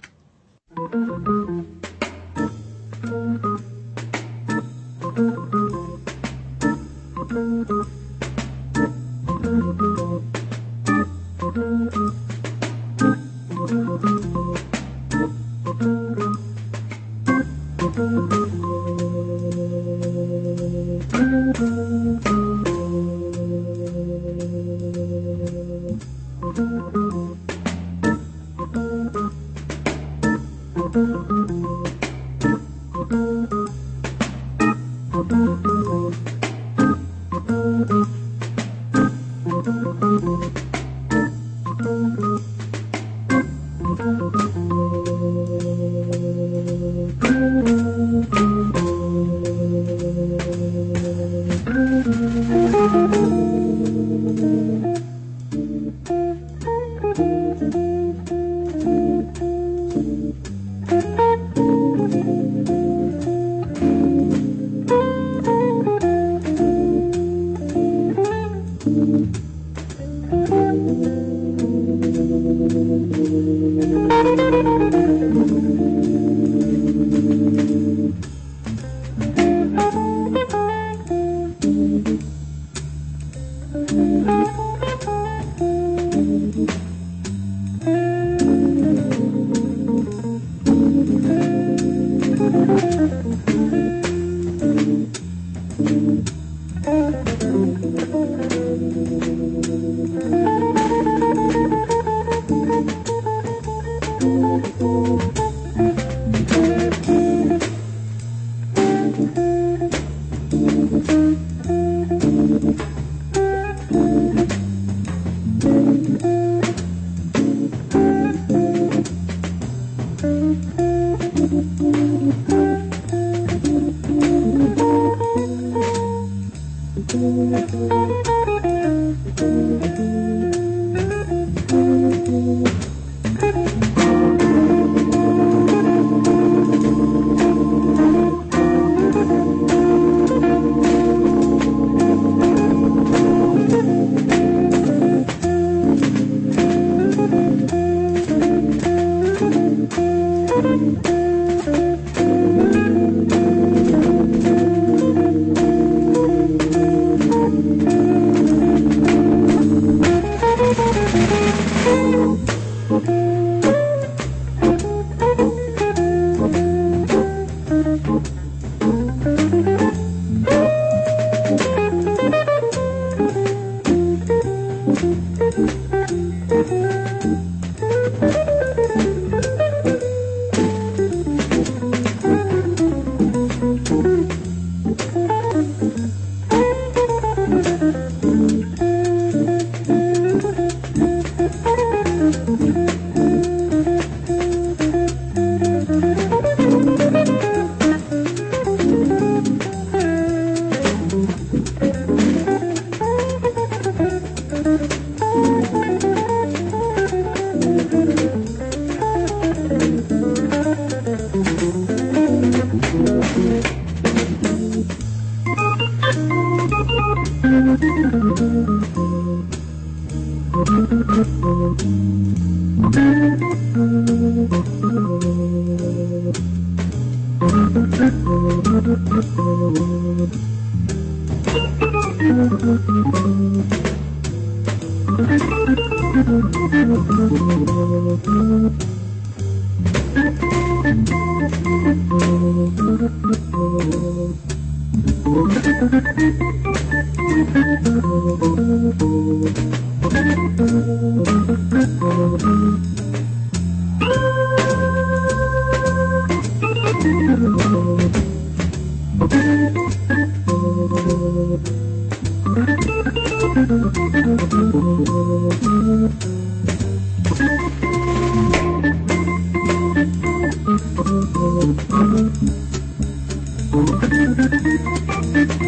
Thank you.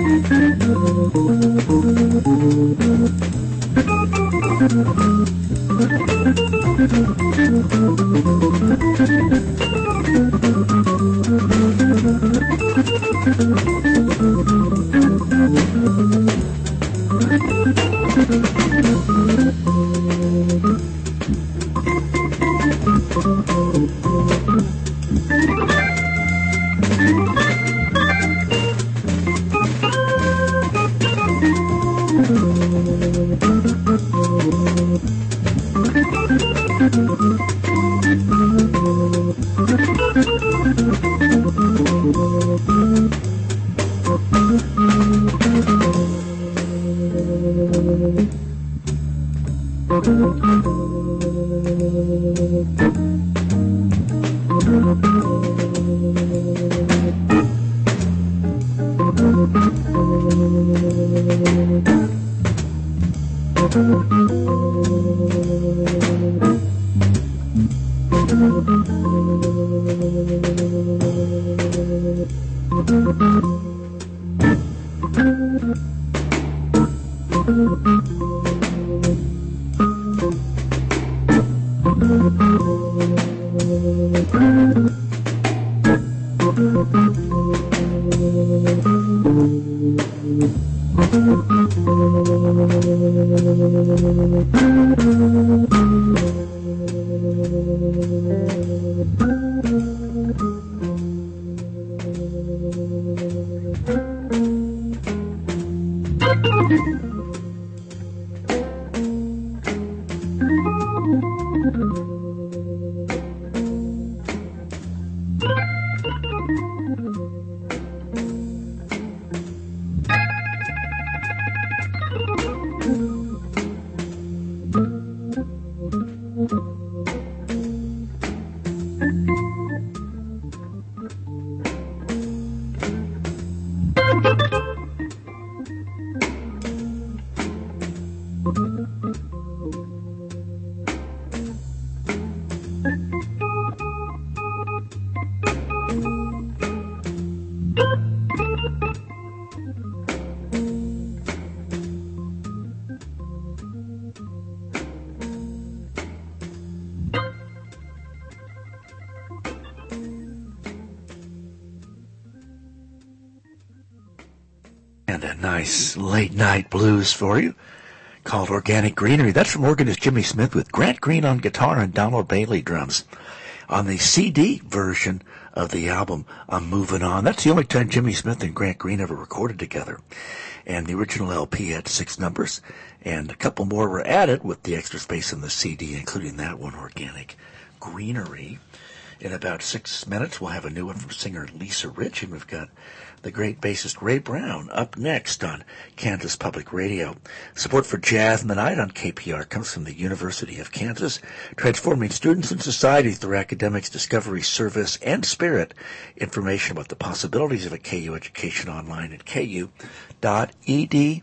And a nice late night blues for you called Organic Greenery. That's from organist Jimmy Smith with Grant Green on guitar and Donald Bailey drums. On the C D version of the album, I'm Moving On. That's the only time Jimmy Smith and Grant Green ever recorded together. And the original L P had six numbers, and a couple more were added with the extra space in the C D, including that one, Organic Greenery. In about six minutes, we'll have a new one from singer Lisa Rich, and we've got the great bassist Ray Brown up next on Kansas Public Radio. Support for Jazz in the Night on K P R comes from the University of Kansas, transforming students and society through academics, discovery, service, and spirit. Information about the possibilities of a K U education online at k u dot e d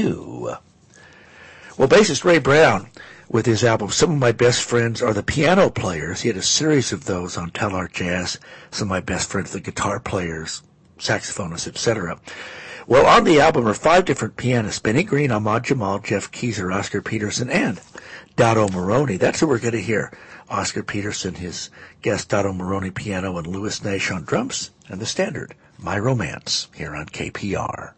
u. Well, bassist Ray Brown, with his album Some of My Best Friends Are the Piano Players. He had a series of those on Tell Art Jazz. Some of my best friends, the guitar players, saxophonists, et cetera. Well, on the album are five different pianists: Benny Green, Ahmad Jamal, Jeff Keyser, Oscar Peterson, and Dotto Maroney. That's who we're going to hear. Oscar Peterson, his guest Dotto Maroney piano, and Louis Nash on drums, and the standard, My Romance, here on K P R.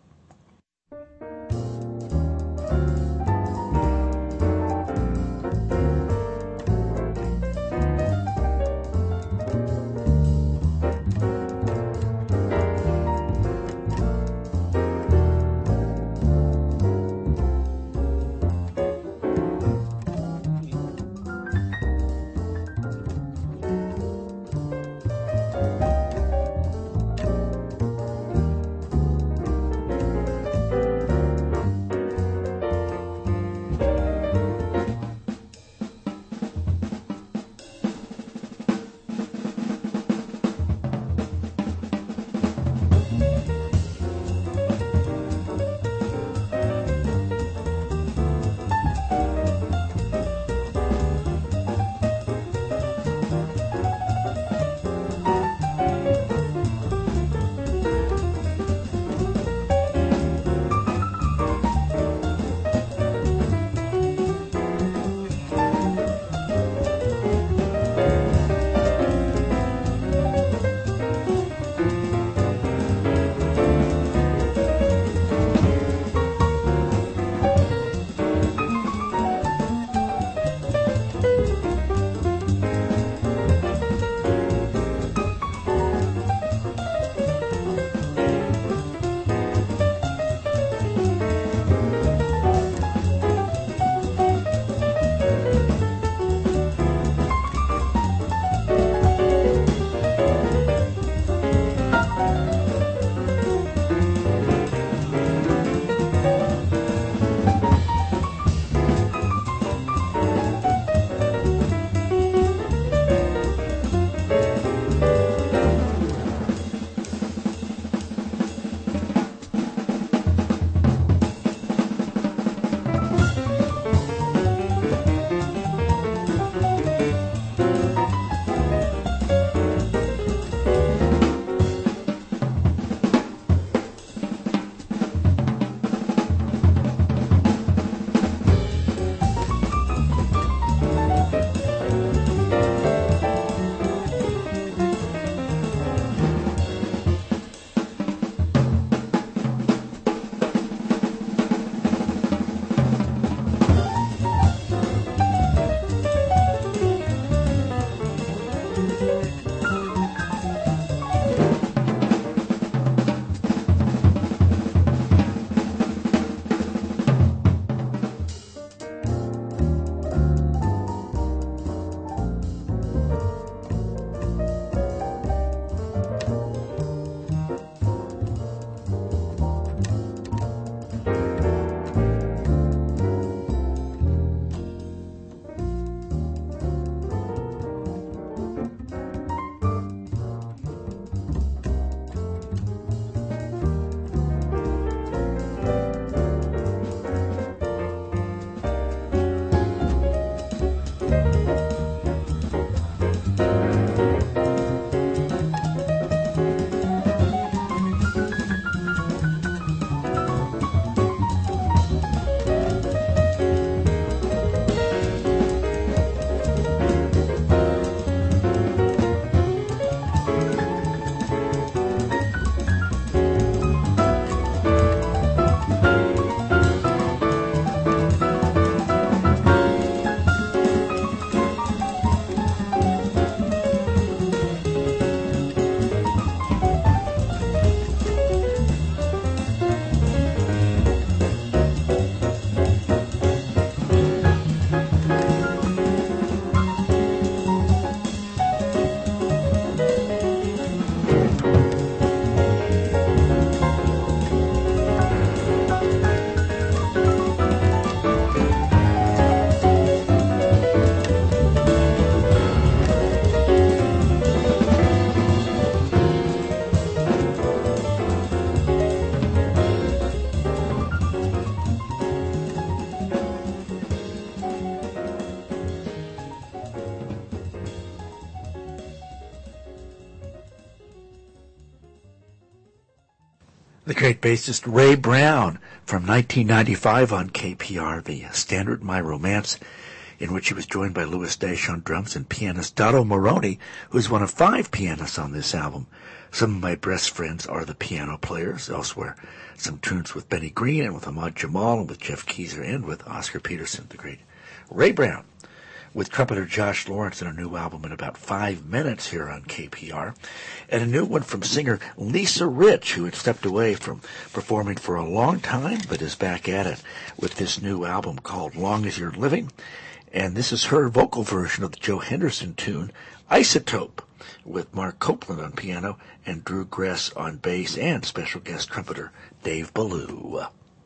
The great bassist Ray Brown from nineteen ninety-five on K P R, the standard My Romance, in which he was joined by Louis Dash on drums and pianist Dotto Moroni, who's one of five pianists on this album. Some of my best friends are the piano players. Elsewhere, some tunes with Benny Green and with Ahmad Jamal and with Jeff Keezer and with Oscar Peterson, the great Ray Brown, with trumpeter Josh Lawrence in a new album in about five minutes here on K P R, and a new one from singer Lisa Rich, who had stepped away from performing for a long time but is back at it with this new album called Long As You're Living. And this is her vocal version of the Joe Henderson tune Isotope, with Mark Copeland on piano and Drew Gress on bass and special guest trumpeter Dave Ballou.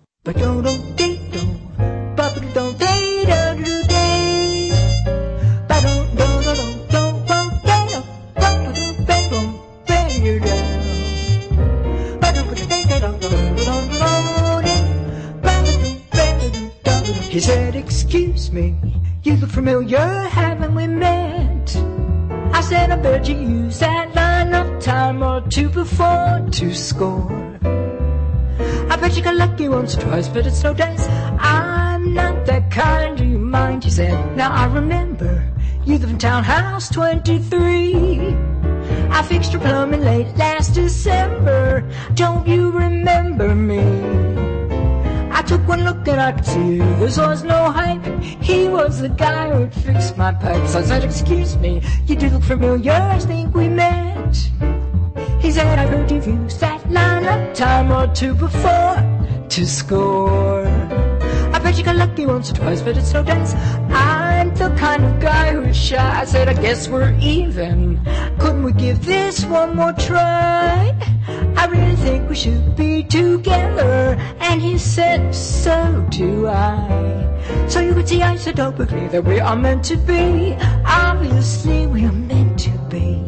He said, excuse me, you look familiar, haven't we met? I said, I bet you used that line a time or two before to score. I bet you got lucky once or twice, but it's no dice. I'm not that kind, do you mind? He said, now I remember, you live in Townhouse twenty-three. I fixed your plumbing late last December. Don't you remember me? I took one look and I could see this was no hype. He was the guy who'd fix my pipes. I said, excuse me, you do look familiar, I think we met. He said, I heard you've used that line a time or two before to score. I bet you got lucky once or twice, but it's no dice. I'm the kind of guy who's shy. I said, I guess we're even. Couldn't we give this one more try? I really think we should be together. And he said, so do I. So you could see isotopically that we are meant to be. Obviously we are meant to be.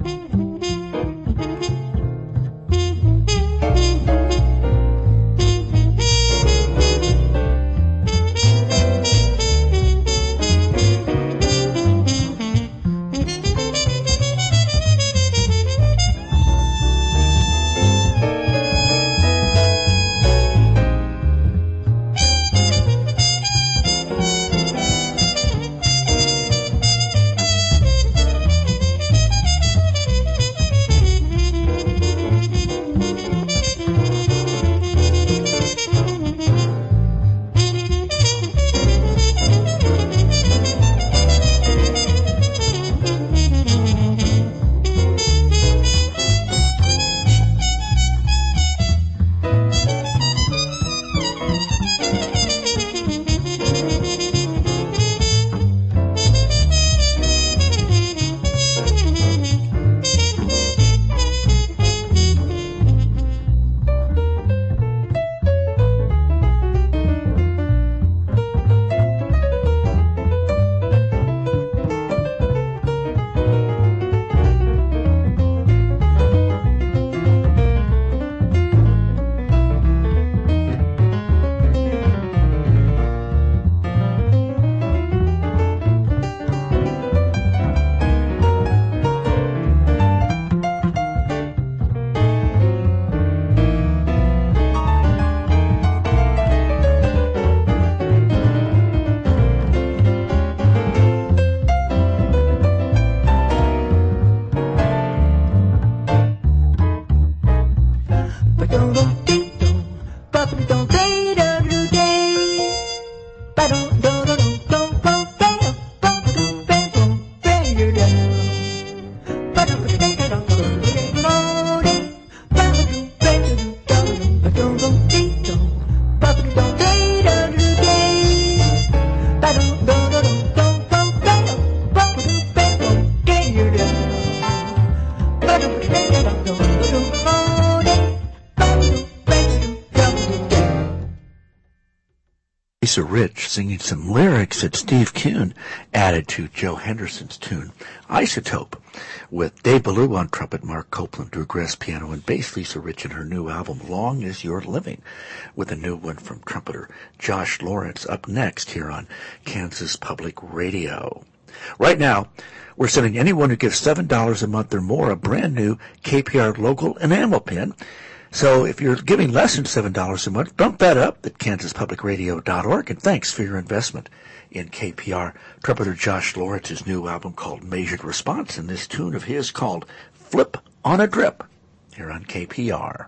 Lisa Rich singing some lyrics that Steve Kuhn added to Joe Henderson's tune, Isotope, with Dave Ballou on trumpet, Mark Copeland, Drew Gress piano, and bass, Lisa Rich in her new album, Long As You're Living, with a new one from trumpeter Josh Lawrence up next here on Kansas Public Radio. Right now, we're sending anyone who gives seven dollars a month or more a brand new K P R local enamel pin. So if you're giving less than seven dollars a month, bump that up at kansas public radio dot org. And thanks for your investment in K P R. Trumpeter Josh Loritz's new album called Measured Response, and this tune of his called Flip on a Drip, here on K P R.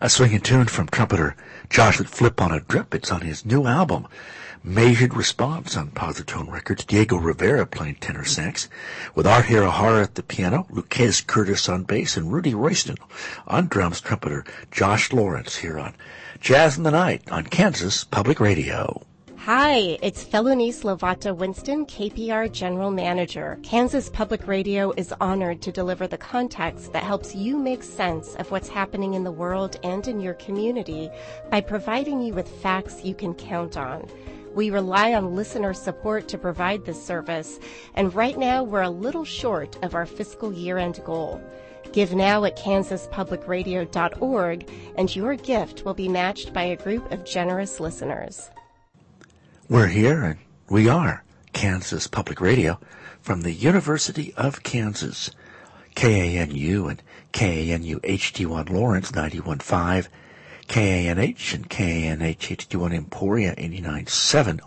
A swinging tune from trumpeter Josh with Flip on a Drip. It's on his new album, Measured Response, on Positone Records. Diego Rivera playing tenor sax, with Art Hirahara at the piano, Lucas Curtis on bass, and Rudy Royston on drums. Trumpeter Josh Lawrence here on Jazz in the Night on Kansas Public Radio. Hi, it's Felonice Lovato Winston, K P R General Manager. Kansas Public Radio is honored to deliver the context that helps you make sense of what's happening in the world and in your community by providing you with facts you can count on. We rely on listener support to provide this service, and right now we're a little short of our fiscal year-end goal. Give now at kansas public radio dot org, and your gift will be matched by a group of generous listeners. We're here, and we are Kansas Public Radio from the University of Kansas. K A N U and K A N U H D one Lawrence ninety-one point five, K A N H and K A N H H D one Emporia eighty-nine point seven,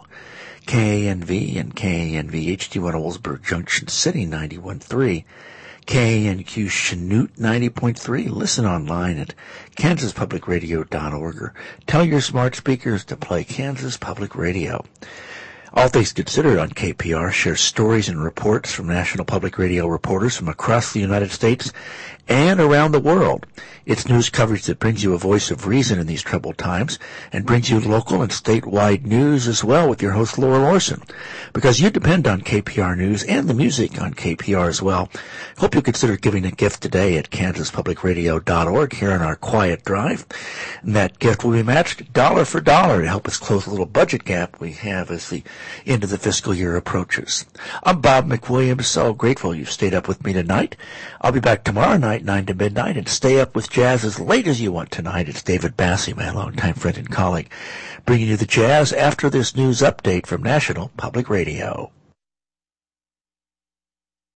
K A N V and K A N V H D one Oldsburg Junction City ninety-one point three, K A N Q Chanute ninety point three. Listen online at kansas public radio dot org or tell your smart speakers to play Kansas Public Radio. All Things Considered on K P R shares stories and reports from National Public Radio reporters from across the United States and around the world. It's news coverage that brings you a voice of reason in these troubled times and brings you local and statewide news as well with your host, Laura Lorson. Because you depend on K P R News and the music on K P R as well, hope you consider giving a gift today at kansas public radio dot org here on our quiet drive. And that gift will be matched dollar for dollar to help us close a little budget gap we have as the end of the fiscal year approaches. I'm Bob McWilliams, so grateful you've stayed up with me tonight. I'll be back tomorrow night, nine to midnight, and stay up with jazz as late as you want tonight. It's David Bassey, my longtime friend and colleague, bringing you the jazz after this news update from National Public Radio.